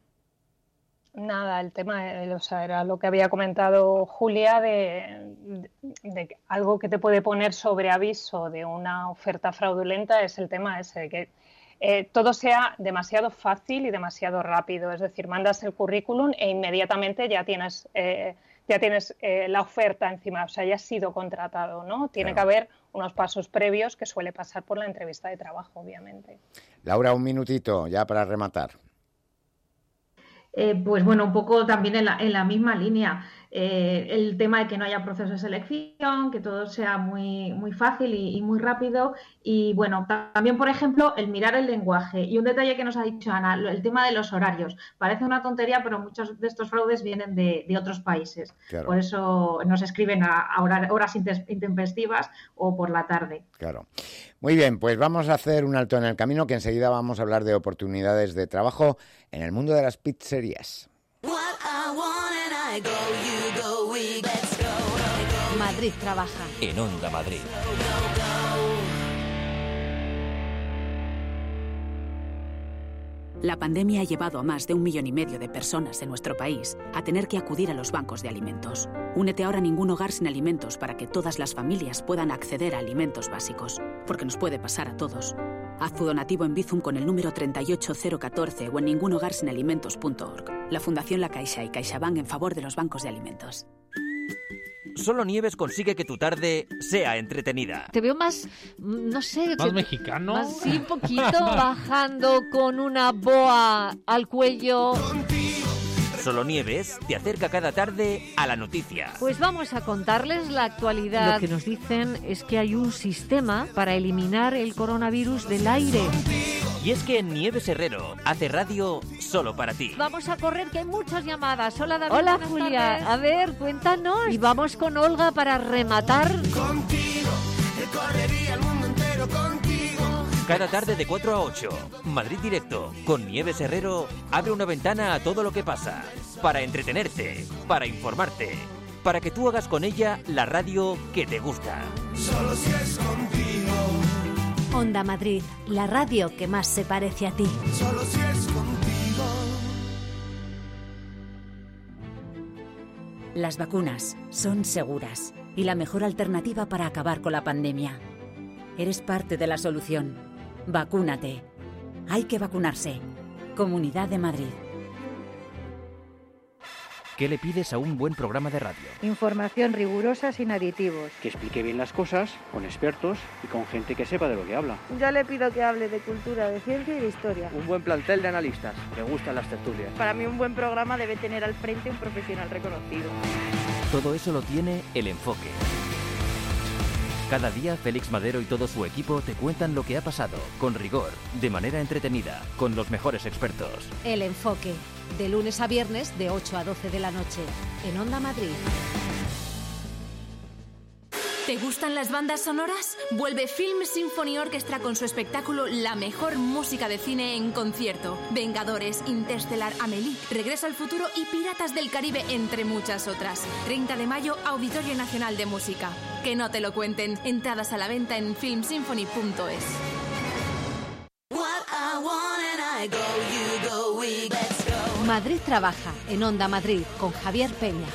Nada, el tema eh, o sea, era lo que había comentado Julia de, de, de algo que te puede poner sobre aviso de una oferta fraudulenta es el tema ese, que eh, todo sea demasiado fácil y demasiado rápido. Es decir, mandas el currículum e inmediatamente ya tienes, eh, ya tienes eh, la oferta encima, o sea, ya has sido contratado, ¿no? Tiene
Claro.
que haber unos pasos previos que suele pasar por la entrevista de trabajo, obviamente.
Laura, un minutito ya para rematar.
Eh, pues bueno, un poco también en la, en la misma línea. Eh, el tema de que no haya proceso de selección, que todo sea muy, muy fácil y, y muy rápido. Y bueno, también, por ejemplo, el mirar el lenguaje. Y un detalle que nos ha dicho Ana, el tema de los horarios. Parece una tontería, pero muchos de estos fraudes vienen de, de otros países.
Claro.
Por eso nos escriben a, a hora- horas intes- intempestivas o por la tarde.
Claro. Muy bien, pues vamos a hacer un alto en el camino, que enseguida vamos a hablar de oportunidades de trabajo en el mundo de las pizzerías.
Madrid Trabaja.
En Onda Madrid.
La pandemia ha llevado a más de un millón y medio de personas en nuestro país a tener que acudir a los bancos de alimentos. Únete ahora a Ningún Hogar Sin Alimentos para que todas las familias puedan acceder a alimentos básicos, porque nos puede pasar a todos. Haz tu donativo en Bizum con el número treinta y ocho cero catorce o en ningún hogar sin alimentos punto org. La Fundación La Caixa y CaixaBank en favor de los bancos de alimentos.
Solo Nieves consigue que tu tarde sea entretenida.
Te veo más, mm, no sé...
¿Más
que-
mexicano?
Más, sí, un poquito, bajando con una boa al cuello,
Solo Nieves te acerca cada tarde a la noticia.
Pues vamos a contarles la actualidad. Lo que nos dicen es que hay un sistema para eliminar el coronavirus del aire.
Y es que Nieves Herrero hace radio solo para ti.
Vamos a correr, que hay muchas llamadas. Hola, David.
Hola,
buenas
Julia.
tardes. A ver, cuéntanos. Y vamos con Olga para rematar.
Contigo, recorrería el mundo entero contigo.
Cada tarde de cuatro a ocho, Madrid Directo, con Nieves Herrero, abre una ventana a todo lo que pasa. Para entretenerte, para informarte, para que tú hagas con ella la radio que te gusta.
Solo si es contigo.
Onda Madrid, la radio que más se parece a ti.
Solo si es contigo.
Las vacunas son seguras y la mejor alternativa para acabar con la pandemia. Eres parte de la solución. Vacúnate. Hay que vacunarse. Comunidad de Madrid.
¿Qué le pides a un buen programa de radio?
Información rigurosa sin aditivos.
Que explique bien las cosas, con expertos y con gente que sepa de lo que habla.
Yo le pido que hable de cultura, de ciencia y de historia.
Un buen plantel de analistas, me gustan las tertulias.
Para mí un buen programa debe tener al frente un profesional reconocido.
Todo eso lo tiene El Enfoque. Cada día Félix Madero y todo su equipo te cuentan lo que ha pasado, con rigor, de manera entretenida, con los mejores expertos.
El Enfoque, de lunes a viernes de ocho a doce de la noche, en Onda Madrid.
¿Te gustan las bandas sonoras? Vuelve Film Symphony Orchestra con su espectáculo La mejor música de cine en concierto. Vengadores, Interstellar, Amélie, Regreso al futuro y Piratas del Caribe, entre muchas otras. treinta de mayo, Auditorio Nacional de Música. Que no te lo cuenten. Entradas a la venta en film symphony punto es.
Madrid trabaja, en Onda Madrid, con Javier Peña.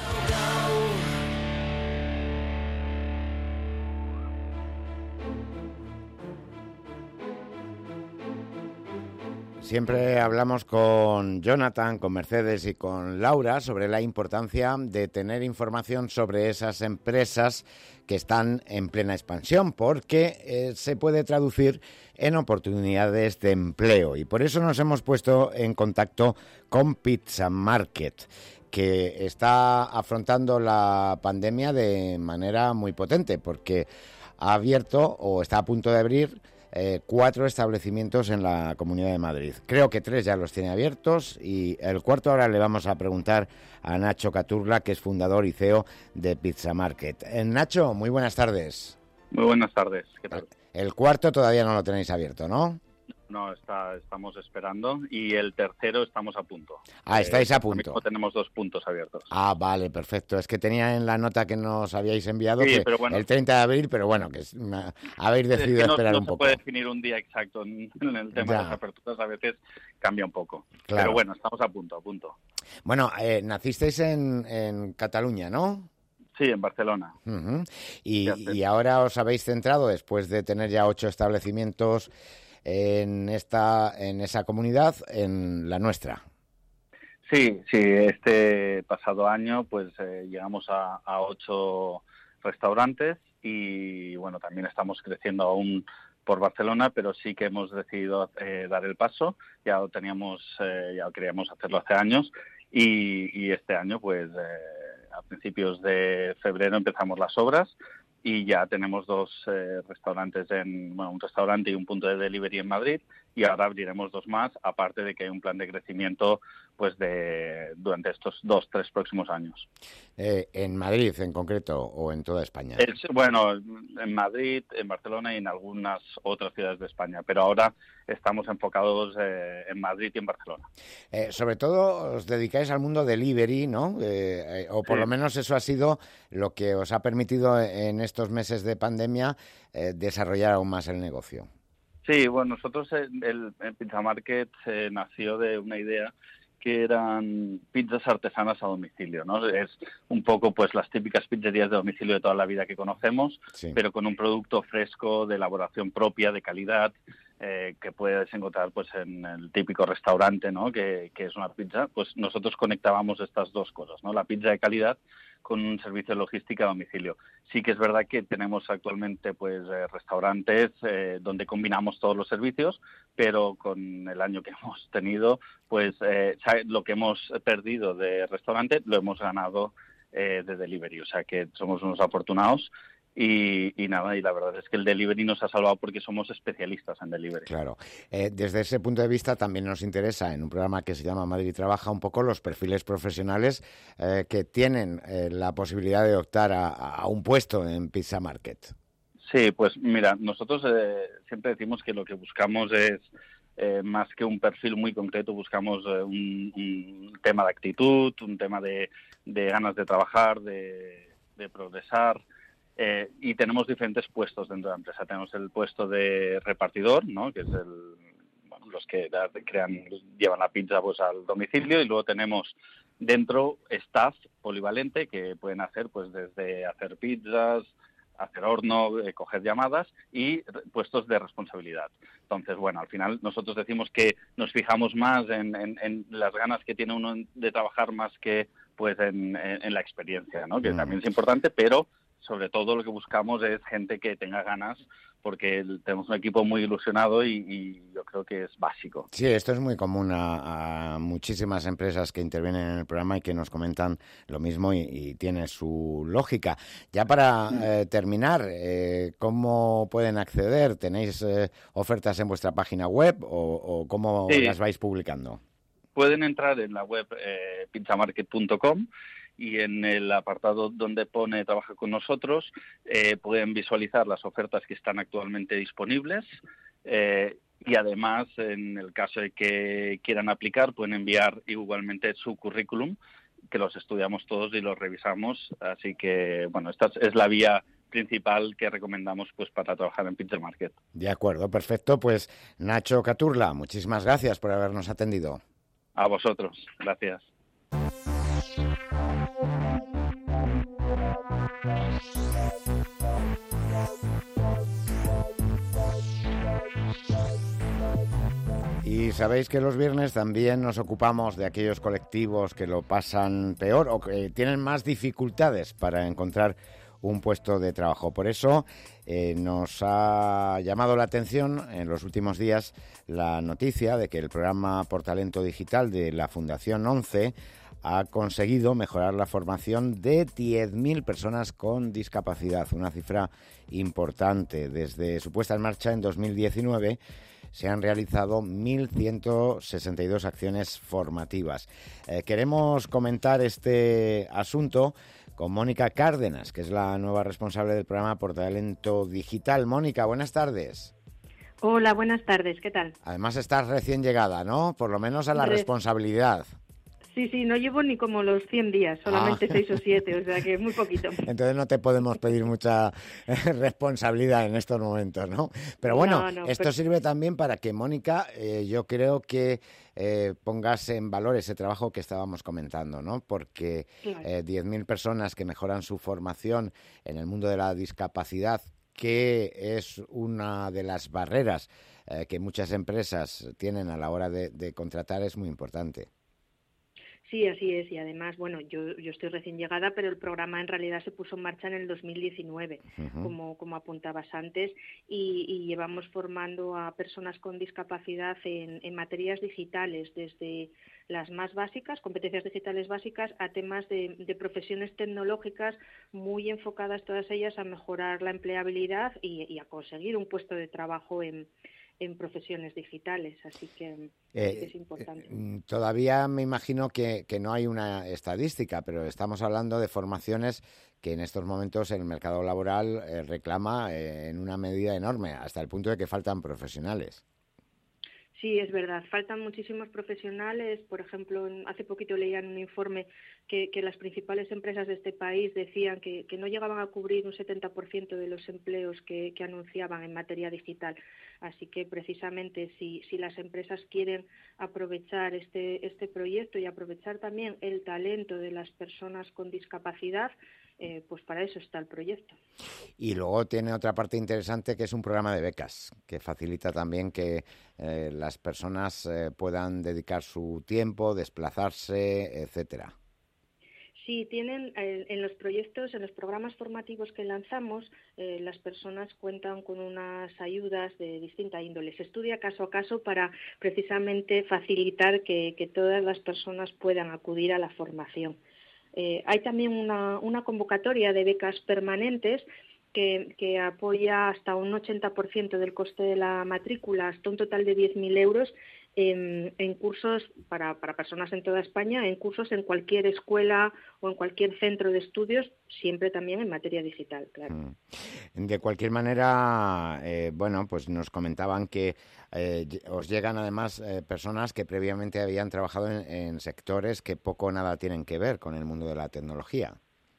Siempre hablamos con Jonathan, con Mercedes y con Laura sobre la importancia de tener información sobre esas empresas que están en plena expansión, porque eh, se puede traducir en oportunidades de empleo. Y por eso nos hemos puesto en contacto con Pizza Market, que está afrontando la pandemia de manera muy potente, porque ha abierto o está a punto de abrir Eh, cuatro establecimientos en la Comunidad de Madrid. Creo que tres ya los tiene abiertos y el cuarto ahora le vamos a preguntar a Nacho Caturla, que es fundador y C E O de Pizza Market. Eh, Nacho, muy buenas tardes.
Muy buenas tardes. ¿Qué tal?
El cuarto todavía no lo tenéis abierto, ¿no?
No, está, estamos esperando y el tercero estamos a punto.
Ah, estáis
eh,
a punto.
Mismo tenemos dos puntos abiertos.
Ah, vale, perfecto. Es que tenía en la nota que nos habíais enviado
Sí,
que
pero bueno.
el treinta de abril, pero bueno, que es, habéis decidido
es que no,
esperar
no
un
se
poco.
puede definir un día exacto en, en el tema
Ya.
de las aperturas, a veces cambia un poco.
Claro.
Pero bueno, estamos a punto, a punto.
Bueno, eh, nacisteis en, en Cataluña, ¿no?
Sí, en Barcelona.
Uh-huh. y,
Ya sé.
y ahora os habéis centrado, después de tener ya ocho establecimientos en esta en esa comunidad, en la nuestra.
Sí, sí, este pasado año pues eh, llegamos a, a ocho restaurantes y bueno, también estamos creciendo aún por Barcelona, pero sí que hemos decidido eh, dar el paso. Ya lo teníamos, eh, ya queríamos hacerlo hace años y, y este año pues eh, a principios de febrero empezamos las obras y ya tenemos dos eh, restaurantes, en bueno, un restaurante y un punto de delivery en Madrid, y ahora abriremos dos más, aparte de que hay un plan de crecimiento pues de durante estos dos, tres próximos años.
Eh, ¿En Madrid en concreto o en toda España?
Es, bueno, en Madrid, en Barcelona y en algunas otras ciudades de España, pero ahora estamos enfocados eh, en Madrid y en Barcelona.
Eh, sobre todo os dedicáis al mundo delivery, ¿no? Eh, eh, o por
Sí.
lo menos eso ha sido lo que os ha permitido en estos meses de pandemia eh, desarrollar aún más el negocio.
Sí, bueno, nosotros eh, el, el Pizza Market eh, nació de una idea que eran pizzas artesanas a domicilio, ¿no? Es un poco pues las típicas pizzerías de domicilio de toda la vida que conocemos,
Sí.
pero con un producto fresco, de elaboración propia, de calidad, eh, que puedes encontrar pues en el típico restaurante, ¿no? Que, que es una pizza. Pues nosotros conectábamos estas dos cosas, ¿no? La pizza de calidad con un servicio de logística a domicilio. Sí que es verdad que tenemos actualmente pues eh, restaurantes eh, donde combinamos todos los servicios, pero con el año que hemos tenido, pues eh, lo que hemos perdido de restaurante lo hemos ganado eh, de delivery. O sea que somos unos afortunados. Y, y nada, y la verdad es que el delivery nos ha salvado porque somos especialistas en delivery.
Claro. Eh, desde ese punto de vista también nos interesa, en un programa que se llama Madrid Trabaja, un poco los perfiles profesionales eh, que tienen eh, la posibilidad de optar a, a un puesto en Pizza Market.
Sí, pues mira, nosotros eh, siempre decimos que lo que buscamos es, eh, más que un perfil muy concreto, buscamos eh, un, un tema de actitud, un tema de, de ganas de trabajar, de, de progresar. Eh, y tenemos diferentes puestos dentro de la empresa. Tenemos el puesto de repartidor, ¿no? Que es el, bueno, los que crean, llevan la pizza pues al domicilio, y luego tenemos dentro staff polivalente que pueden hacer pues desde hacer pizzas, hacer horno, eh, coger llamadas, y puestos de responsabilidad. Entonces, bueno, al final nosotros decimos que nos fijamos más en, en, en las ganas que tiene uno de trabajar más que pues en, en, en la experiencia, ¿no? Que mm. también es importante, pero sobre todo lo que buscamos es gente que tenga ganas, porque tenemos un equipo muy ilusionado y, y yo creo que es básico.
Sí, esto es muy común a, a muchísimas empresas que intervienen en el programa y que nos comentan lo mismo, y, y tiene su lógica. Ya para eh, terminar, eh, ¿cómo pueden acceder? ¿Tenéis eh, ofertas en vuestra página web o, o cómo sí. las vais publicando?
Pueden entrar en la web eh, pizza market punto com, y en el apartado donde pone Trabaja con nosotros eh, pueden visualizar las ofertas que están actualmente disponibles, eh, y además, en el caso de que quieran aplicar, pueden enviar igualmente su currículum, que los estudiamos todos y los revisamos. Así que, bueno, esta es la vía principal que recomendamos pues para trabajar en Pizza Market.
De acuerdo, perfecto. Pues Nacho Caturla, muchísimas gracias por habernos atendido.
A vosotros, gracias.
Y sabéis que los viernes también nos ocupamos de aquellos colectivos que lo pasan peor o que tienen más dificultades para encontrar un puesto de trabajo. Por eso eh, nos ha llamado la atención en los últimos días la noticia de que el programa Por Talento Digital de la Fundación ONCE ha conseguido mejorar la formación de diez mil personas con discapacidad, una cifra importante. Desde su puesta en marcha en dos mil diecinueve se han realizado mil ciento sesenta y dos acciones formativas. Eh, queremos comentar este asunto con Mónica Cárdenas, que es la nueva responsable del programa Por Talento Digital. Mónica, buenas tardes.
Hola, buenas tardes, ¿qué tal?
Además estás recién llegada, ¿no? Por lo menos a la Re- responsabilidad.
Sí, sí, no llevo ni como los cien días, solamente ah. seis o siete, o sea que muy poquito.
Entonces no te podemos pedir mucha responsabilidad en estos momentos, ¿no? Pero bueno, no, no, esto pero... sirve también para que, Mónica, eh, yo creo que eh, pongas en valor ese trabajo que estábamos comentando, ¿no? Porque claro. eh, diez mil personas que mejoran su formación en el mundo de la discapacidad, que es una de las barreras eh, que muchas empresas tienen a la hora de, de contratar, es muy importante.
Sí, así es. Y además, bueno, yo, yo estoy recién llegada, pero el programa en realidad se puso en marcha en el dos mil diecinueve, uh-huh. como, como apuntabas antes, y, y llevamos formando a personas con discapacidad en, en materias digitales, desde las más básicas, competencias digitales básicas, a temas de, de profesiones tecnológicas muy enfocadas todas ellas a mejorar la empleabilidad y, y a conseguir un puesto de trabajo en en profesiones digitales, así que eh, es importante.
Eh, todavía me imagino que, que no hay una estadística, pero estamos hablando de formaciones que en estos momentos el mercado laboral eh, reclama eh, en una medida enorme, hasta el punto de que faltan profesionales.
Sí, es verdad. Faltan muchísimos profesionales. Por ejemplo, hace poquito leía en un informe que, que las principales empresas de este país decían que, que no llegaban a cubrir un setenta por ciento de los empleos que, que anunciaban en materia digital. Así que precisamente si, si las empresas quieren aprovechar este, este proyecto y aprovechar también el talento de las personas con discapacidad, Eh, pues para eso está el proyecto.
Y luego tiene otra parte interesante, que es un programa de becas, que facilita también que eh, las personas eh, puedan dedicar su tiempo, desplazarse, etcétera.
Sí, tienen eh, en los proyectos, en los programas formativos que lanzamos, eh, las personas cuentan con unas ayudas de distinta índole. Se estudia caso a caso para precisamente facilitar que, que todas las personas puedan acudir a la formación. Eh, hay también una, una convocatoria de becas permanentes que, que apoya hasta un ochenta por ciento del coste de la matrícula, hasta un total de diez mil euros, En, en cursos para, para personas en toda España, en cursos en cualquier escuela o en cualquier centro de estudios, siempre también en materia digital, claro.
De cualquier manera, eh, bueno, pues nos comentaban que eh, os llegan además eh, personas que previamente habían trabajado en, en sectores que poco o nada tienen que ver con el mundo de la tecnología.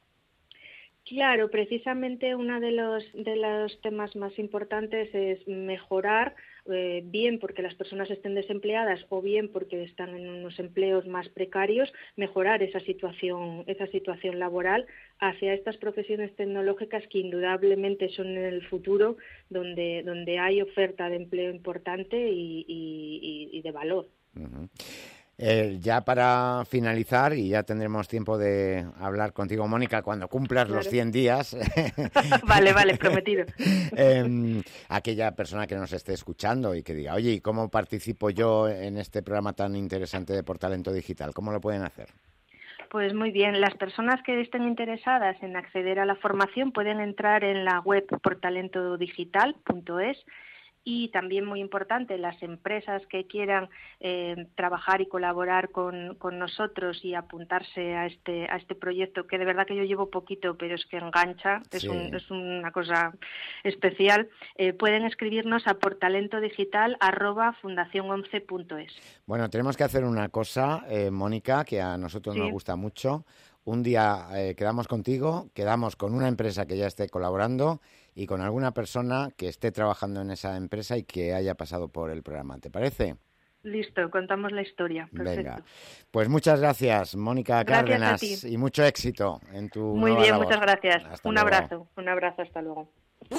Claro, precisamente uno de los, de los temas más importantes es mejorar, eh, bien porque las personas estén desempleadas o bien porque están en unos empleos más precarios, mejorar esa situación, esa situación laboral hacia estas profesiones tecnológicas que indudablemente son en el futuro donde, donde hay oferta de empleo importante y, y, y de valor.
Uh-huh. Eh, ya para finalizar, y ya tendremos tiempo de hablar contigo, Mónica, cuando cumplas claro. los cien días.
Vale, vale, prometido.
eh, aquella persona que nos esté escuchando y que diga, oye, ¿y cómo participo yo en este programa tan interesante de Por Talento Digital? ¿Cómo lo pueden hacer?
Pues muy bien, las personas que estén interesadas en acceder a la formación pueden entrar en la web por talento digital punto es. Y también muy importante, las empresas que quieran eh, trabajar y colaborar con, con nosotros y apuntarse a este a este proyecto, que de verdad que yo llevo poquito, pero es que engancha, sí. es, un, es una cosa especial, eh, pueden escribirnos a portalentodigital arroba fundación once punto es.
Bueno, tenemos que hacer una cosa, eh, Mónica, que a nosotros sí. nos gusta mucho. Un día eh, quedamos contigo, quedamos con una empresa que ya esté colaborando y con alguna persona que esté trabajando en esa empresa y que haya pasado por el programa. ¿Te parece?
Listo, contamos la historia. Perfecto.
Venga, pues muchas gracias, Mónica Cárdenas, y mucho éxito en tu
Muy bien,
labor.
Muchas gracias.
Hasta
un
luego.
abrazo, un abrazo, hasta luego.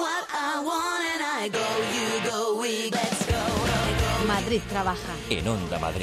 Madrid trabaja.
En Onda Madrid.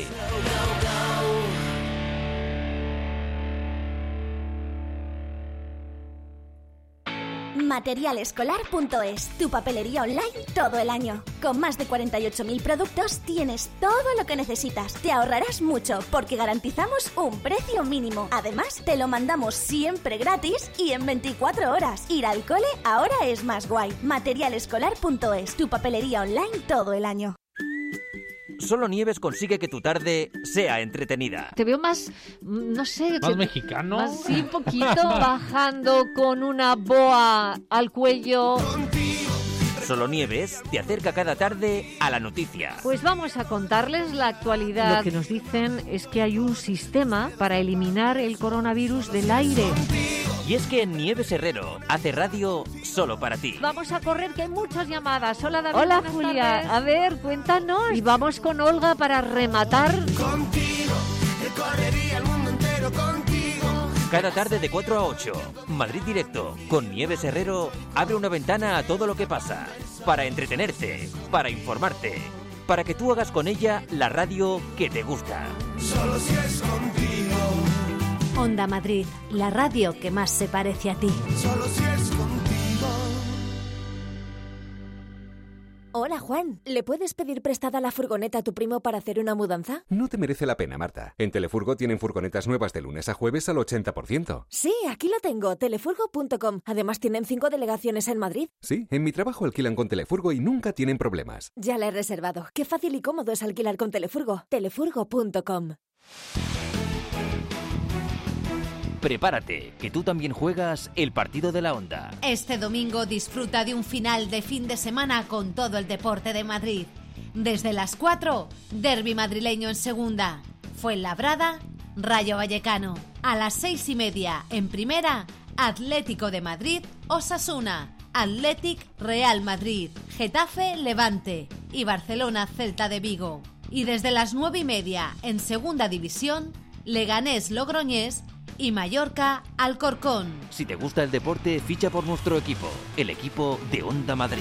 material escolar punto es, tu papelería online todo el año. Con más de cuarenta y ocho mil productos tienes todo lo que necesitas. Te ahorrarás mucho porque garantizamos un precio mínimo. Además, te lo mandamos siempre gratis y en veinticuatro horas. Ir al cole ahora es más guay. material escolar punto es, tu papelería online todo el año.
Solo Nieves consigue que tu tarde sea entretenida.
Te veo más, no sé...
¿Más
que,
mexicano?
Más, sí, un poquito, bajando con una boa al cuello.
Solo Nieves te acerca cada tarde a la noticia.
Pues vamos a contarles la actualidad. Lo que nos dicen es que hay un sistema para eliminar el coronavirus del aire.
Y es que Nieves Herrero hace radio solo para ti.
Vamos a correr, que hay muchas llamadas. Hola, David.
Hola,
buenas
Julia.
tardes. A ver, cuéntanos. Y vamos con Olga para rematar.
Contigo, que correría el mundo entero contigo.
Cada tarde de cuatro a ocho, Madrid Directo, con Nieves Herrero, abre una ventana a todo lo que pasa. Para entretenerte, para informarte, para que tú hagas con ella la radio que te gusta.
Solo si es contigo.
Onda Madrid, la radio que más se parece a ti.
Solo si es contigo.
Hola, Juan. ¿Le puedes pedir prestada la furgoneta a tu primo para hacer una mudanza?
No te merece la pena, Marta. En Telefurgo tienen furgonetas nuevas de lunes a jueves al ochenta por ciento.
Sí, aquí lo tengo, telefurgo punto com. Además tienen cinco delegaciones en Madrid.
Sí, en mi trabajo alquilan con Telefurgo y nunca tienen problemas.
Ya la he reservado. Qué fácil y cómodo es alquilar con Telefurgo. telefurgo punto com.
Prepárate, que tú también juegas el partido de la Onda.
Este domingo disfruta de un final de fin de semana con todo el deporte de Madrid. Desde las cuatro, derbi madrileño en segunda. Fuenlabrada, Rayo Vallecano. A las seis y media, en primera, Atlético de Madrid, Osasuna. Athletic, Real Madrid. Getafe, Levante. Y Barcelona, Celta de Vigo. Y desde las nueve y media, en segunda división, Leganés, Logroñés y Mallorca, Alcorcón.
Si te gusta el deporte, ficha por nuestro equipo, el equipo de Onda Madrid.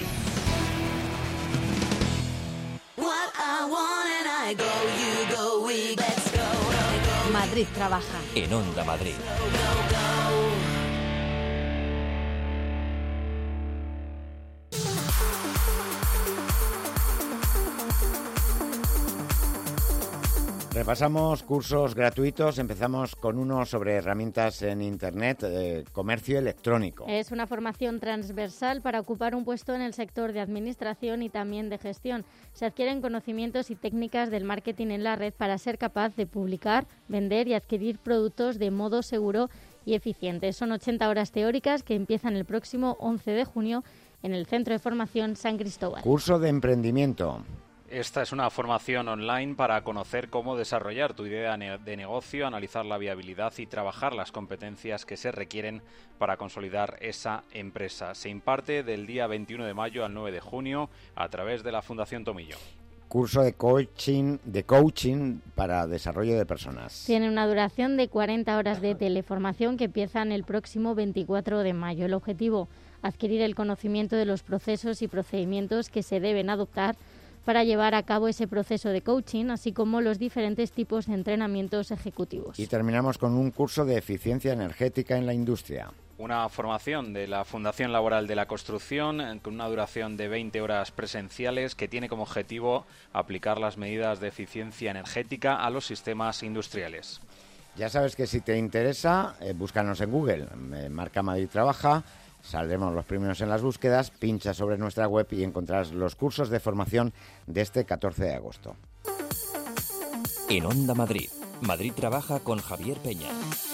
Madrid trabaja.
En Onda Madrid.
Repasamos cursos gratuitos. Empezamos con uno sobre herramientas en Internet, eh, comercio electrónico.
Es una formación transversal para ocupar un puesto en el sector de administración y también de gestión. Se adquieren conocimientos y técnicas del marketing en la red para ser capaz de publicar, vender y adquirir productos de modo seguro y eficiente. Son ochenta horas teóricas que empiezan el próximo once de junio en el Centro de Formación San Cristóbal.
Curso de emprendimiento.
Esta es una formación online para conocer cómo desarrollar tu idea de negocio, analizar la viabilidad y trabajar las competencias que se requieren para consolidar esa empresa. Se imparte del día veintiuno de mayo al nueve de junio a través de la Fundación Tomillo.
Curso de coaching, de coaching para desarrollo de personas.
Tiene una duración de cuarenta horas de teleformación que empiezan el próximo veinticuatro de mayo. El objetivo, adquirir el conocimiento de los procesos y procedimientos que se deben adoptar para llevar a cabo ese proceso de coaching, así como los diferentes tipos de entrenamientos ejecutivos.
Y terminamos con un curso de eficiencia energética en la industria.
Una formación de la Fundación Laboral de la Construcción con una duración de veinte horas presenciales que tiene como objetivo aplicar las medidas de eficiencia energética a los sistemas industriales.
Ya sabes que si te interesa, eh, búscanos en Google, eh, marca Madrid Trabaja. Saldremos los primeros en las búsquedas, pincha sobre nuestra web y encontrarás los cursos de formación de este catorce de agosto.
En Onda Madrid, Madrid Trabaja con Javier Peña.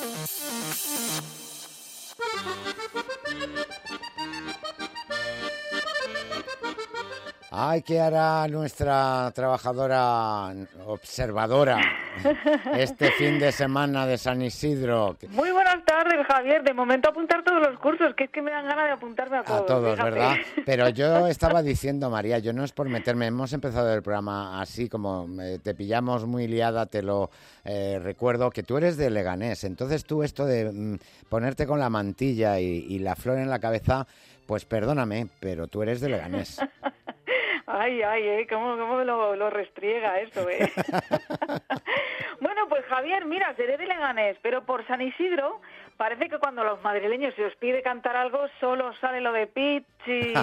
Ay, ¿qué hará nuestra trabajadora observadora este fin de semana de San Isidro?
Muy buenas tardes, Javier. De momento apuntar todos los cursos, que es que me dan ganas de apuntarme a todos.
A todos,
fíjate.
¿Verdad? Pero yo estaba diciendo, María, yo no es por meterme, hemos empezado el programa así, como eh, te pillamos muy liada, te lo eh, recuerdo, que tú eres de Leganés. Entonces tú esto de mm, ponerte con la mantilla y, y la flor en la cabeza, pues perdóname, pero tú eres de Leganés.
Ay, ay, eh, cómo, cómo lo, lo restriega eso, eh. Bueno, pues Javier, mira, seré de Leganés, pero por San Isidro parece que cuando los madrileños se os pide cantar algo solo sale lo de Pichi.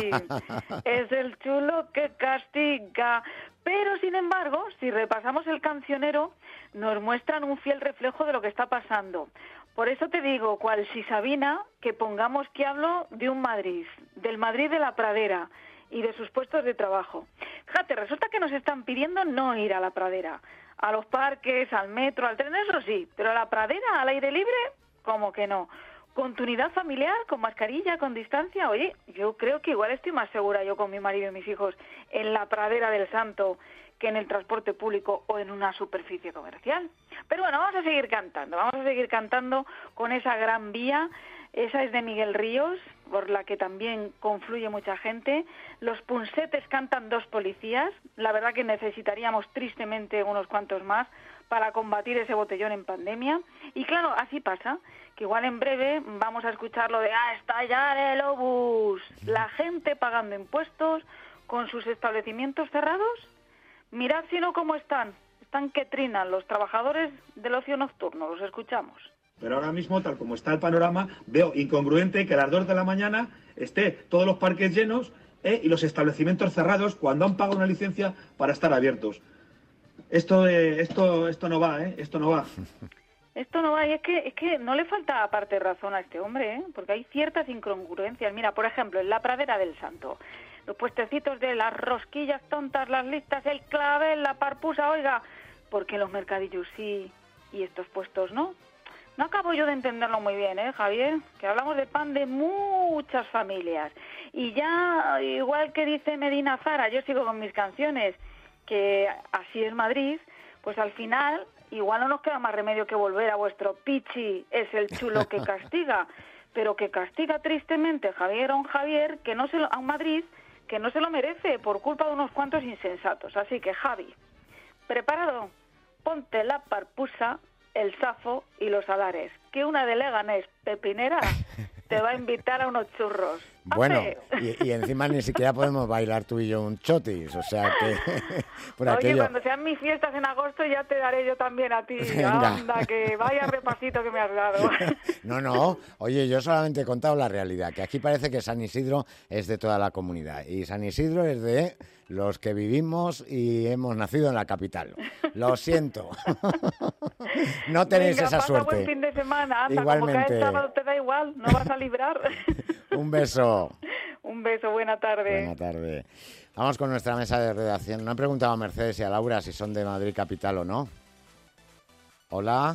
Es el chulo que castiga. Pero, sin embargo, si repasamos el cancionero, nos muestran un fiel reflejo de lo que está pasando. Por eso te digo, cual si Sabina, que pongamos que hablo de un Madrid, del Madrid de la Pradera y de sus puestos de trabajo. Fíjate, resulta que nos están pidiendo no ir a la pradera, a los parques, al metro, al tren, eso sí, pero a la pradera, al aire libre, como que no. Con tu unidad familiar, con mascarilla, con distancia, oye, yo creo que igual estoy más segura yo con mi marido y mis hijos en la pradera del Santo que en el transporte público o en una superficie comercial. Pero bueno, vamos a seguir cantando, vamos a seguir cantando con esa gran vía. Esa es de Miguel Ríos, por la que también confluye mucha gente. Los Punsetes cantan dos policías. La verdad que necesitaríamos tristemente unos cuantos más para combatir ese botellón en pandemia. Y claro, así pasa, que igual en breve vamos a escuchar lo de ¡a estallar el obús! La gente pagando impuestos con sus establecimientos cerrados. Mirad si no cómo están. Están que trinan los trabajadores del ocio nocturno. Los escuchamos.
Pero ahora mismo, tal como está el panorama, veo incongruente que a las dos de la mañana esté todos los parques llenos eh, y los establecimientos cerrados cuando han pagado una licencia para estar abiertos. Esto eh, esto esto no va, ¿eh? Esto no va.
Esto no va, y es que, es que no le falta aparte razón a este hombre, ¿eh? Porque hay ciertas incongruencias. Mira, por ejemplo, en la pradera del Santo, los puestecitos de las rosquillas tontas, las listas, el clavel, la parpusa, oiga, ¿por qué los mercadillos sí y estos puestos no? No acabo yo de entenderlo muy bien, ¿eh, Javier? Que hablamos de pan de muchas familias. Y ya, igual que dice Medina Zara, yo sigo con mis canciones, que así es Madrid, pues al final igual no nos queda más remedio que volver a vuestro Pichi, es el chulo que castiga, pero que castiga tristemente Javier a un Javier, que no se lo, a un Madrid, que no se lo merece por culpa de unos cuantos insensatos. Así que, Javi, ¿preparado? Ponte la parpusa, el Safo y los Alares, que una de Leganés pepinera te va a invitar a unos churros.
Bueno, y, y encima ni siquiera podemos bailar tú y yo un chotis, o sea que... por
Oye,
aquello...
cuando sean mis fiestas en agosto ya te daré yo también a ti.
Venga.
Anda, que vaya repasito que me has dado.
No, no, oye, yo solamente he contado la realidad, que aquí parece que San Isidro es de toda la comunidad y San Isidro es de los que vivimos y hemos nacido en la capital. Lo siento. No tenéis
Venga,
esa
pasa
suerte.
Buen fin de semana, anda,
Igualmente.
como cae el sábado te da igual, no vas a librar.
Un beso.
Un beso, buena tarde.
Buena tarde. Vamos con nuestra mesa de redacción. No he preguntado a Mercedes y a Laura si son de Madrid capital o no. Hola.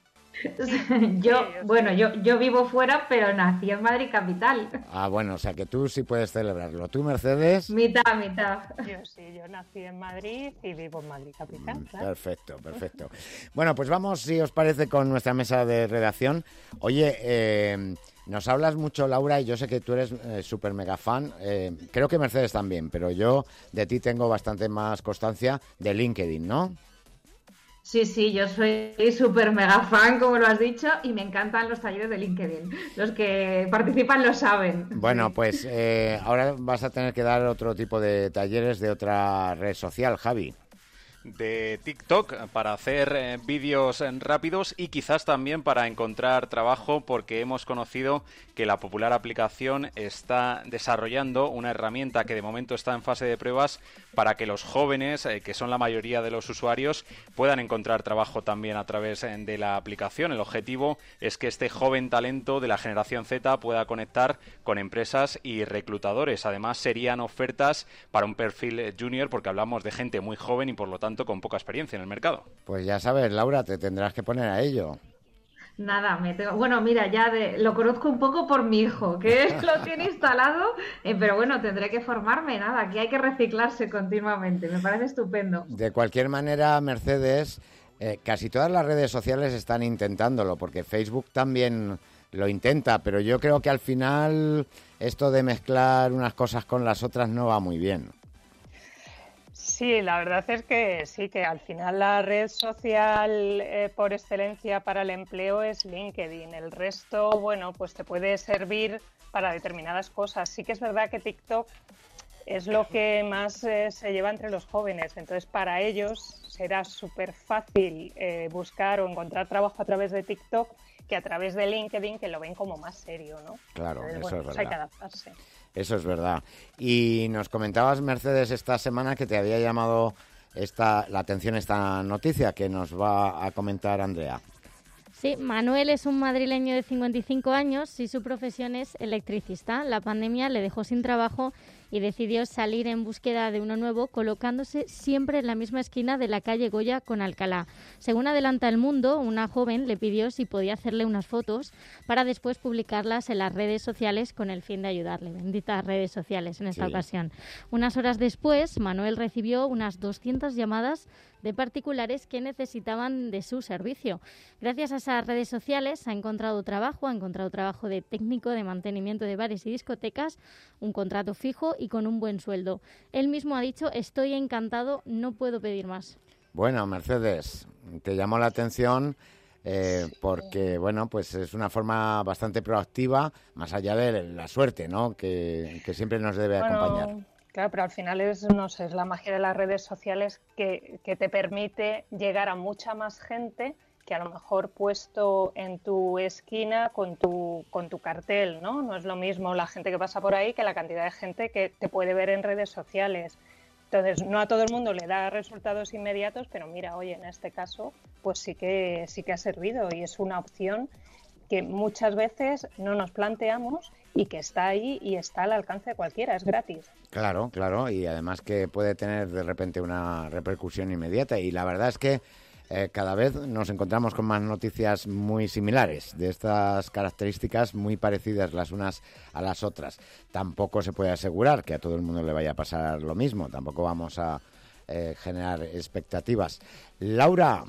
Yo, bueno, yo, yo vivo fuera, pero nací en Madrid capital.
Ah, bueno, o sea que tú sí puedes celebrarlo. ¿Tú, Mercedes?
Mitad, mitad.
Yo sí, yo nací en Madrid y vivo en Madrid capital.
Mm,
claro.
Perfecto, perfecto. Bueno, pues vamos, si os parece, con nuestra mesa de redacción. Oye, eh, nos hablas mucho, Laura, y yo sé que tú eres eh, súper mega fan. Eh, creo que Mercedes también, pero yo de ti tengo bastante más constancia de LinkedIn, ¿no?
Sí, sí, yo soy súper mega fan, como lo has dicho, y me encantan los talleres de LinkedIn. Los que participan lo saben.
Bueno, pues eh, ahora vas a tener que dar otro tipo de talleres de otra red social, Javi.
De TikTok para hacer eh, vídeos eh, rápidos y quizás también para encontrar trabajo, porque hemos conocido que la popular aplicación está desarrollando una herramienta que de momento está en fase de pruebas para que los jóvenes, eh, que son la mayoría de los usuarios, puedan encontrar trabajo también a través eh, de la aplicación. El objetivo es que este joven talento de la generación Z pueda conectar con empresas y reclutadores. Además, serían ofertas para un perfil eh, junior, porque hablamos de gente muy joven y por lo tanto con poca experiencia en el mercado.
Pues ya sabes, Laura, te tendrás que poner a ello.
Nada, me tengo... Bueno, mira, ya de... lo conozco un poco por mi hijo, que lo tiene instalado, eh, pero bueno, tendré que formarme, nada, aquí hay que reciclarse continuamente, me parece estupendo.
De cualquier manera, Mercedes, eh, casi todas las redes sociales están intentándolo, porque Facebook también lo intenta, pero yo creo que al final esto de mezclar unas cosas con las otras no va muy bien.
Sí, la verdad es que sí, que al final la red social eh, por excelencia para el empleo es LinkedIn. El resto, bueno, pues te puede servir para determinadas cosas. Sí que es verdad que TikTok es lo que más eh, se lleva entre los jóvenes. Entonces, para ellos será súper fácil eh, buscar o encontrar trabajo a través de TikTok que a través de LinkedIn, que lo ven como más serio, ¿no?
Claro,
Entonces,
eso
bueno,
es
pues
verdad.
hay que adaptarse.
Eso es verdad. Y nos comentabas, Mercedes, esta semana que te había llamado esta, la atención esta noticia que nos va a comentar Andrea.
Sí, Manuel es un madrileño de cincuenta y cinco años y su profesión es electricista. La pandemia le dejó sin trabajo y decidió salir en búsqueda de uno nuevo, colocándose siempre en la misma esquina de la calle Goya con Alcalá. Según adelanta El Mundo, una joven le pidió si podía hacerle unas fotos para después publicarlas en las redes sociales con el fin de ayudarle. Benditas redes sociales en esta
Sí.
ocasión. Unas horas después, Manuel recibió unas doscientas llamadas de particulares que necesitaban de su servicio. Gracias a esas redes sociales ha encontrado trabajo, ha encontrado trabajo de técnico de mantenimiento de bares y discotecas, un contrato fijo y con un buen sueldo. Él mismo ha dicho: estoy encantado, no puedo pedir más.
Bueno, Mercedes, te llamó la atención eh, porque, bueno, pues es una forma bastante proactiva, más allá de la suerte, ¿no?, que, que siempre nos debe
Bueno,
acompañar.
claro, pero al final es, no sé, es la magia de las redes sociales que, que te permite llegar a mucha más gente que a lo mejor puesto en tu esquina con tu, con tu cartel, ¿no? No es lo mismo la gente que pasa por ahí que la cantidad de gente que te puede ver en redes sociales. Entonces, no a todo el mundo le da resultados inmediatos, pero mira, oye, en este caso, pues sí que, sí que ha servido y es una opción que muchas veces no nos planteamos y que está ahí y está al alcance de cualquiera, es gratis.
Claro, claro, y además que puede tener de repente una repercusión inmediata. Y la verdad es que eh, cada vez nos encontramos con más noticias muy similares, de estas características muy parecidas las unas a las otras. Tampoco se puede asegurar que a todo el mundo le vaya a pasar lo mismo, tampoco vamos a eh, generar expectativas. Laura,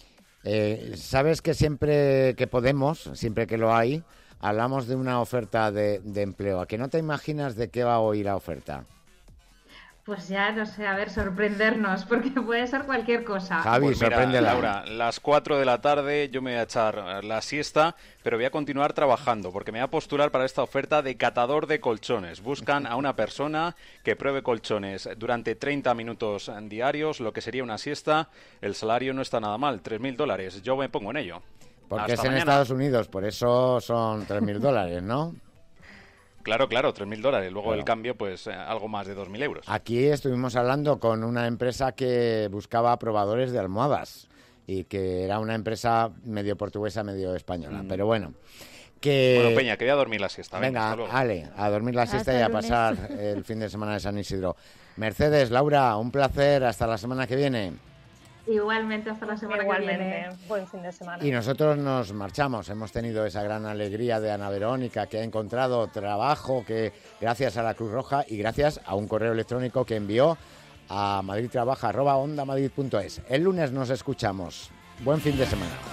eh, sabes que siempre que podemos, siempre que lo hay, hablamos de una oferta de, de empleo. ¿A que no te imaginas de qué va hoy la oferta?
Pues ya, no sé, a ver, sorprendernos, porque puede ser cualquier cosa.
Javi,
pues mira,
sorpréndela.
Laura, las cuatro de la tarde yo me voy a echar la siesta, pero voy a continuar trabajando, porque me voy a postular para esta oferta de catador de colchones. Buscan a una persona que pruebe colchones durante treinta minutos diarios, lo que sería una siesta. El salario no está nada mal, tres mil dólares. Yo me pongo en ello.
Porque
Hasta
es en
mañana.
Estados Unidos, por eso son tres mil dólares, ¿no?
Claro, claro, tres mil dólares. Luego
Claro.
el cambio, pues eh, algo más de dos mil euros.
Aquí estuvimos hablando con una empresa que buscaba probadores de almohadas y que era una empresa medio portuguesa, medio española.
Mm.
Pero bueno, que...
Bueno, Peña, que voy a dormir la siesta. Venga,
Venga,
hasta luego.
Ale, a dormir la siesta
Hasta
y a
el lunes.
pasar el fin de semana de San Isidro. Mercedes, Laura, un placer. Hasta la semana que viene.
Igualmente, hasta la semana que
Igualmente,
viene.
buen fin de semana.
Y nosotros nos marchamos. Hemos tenido esa gran alegría de Ana Verónica, que ha encontrado trabajo, que gracias a la Cruz Roja y gracias a un correo electrónico que envió a madridtrabaja arroba ondamadrid punto es. El lunes nos escuchamos. Buen fin de semana.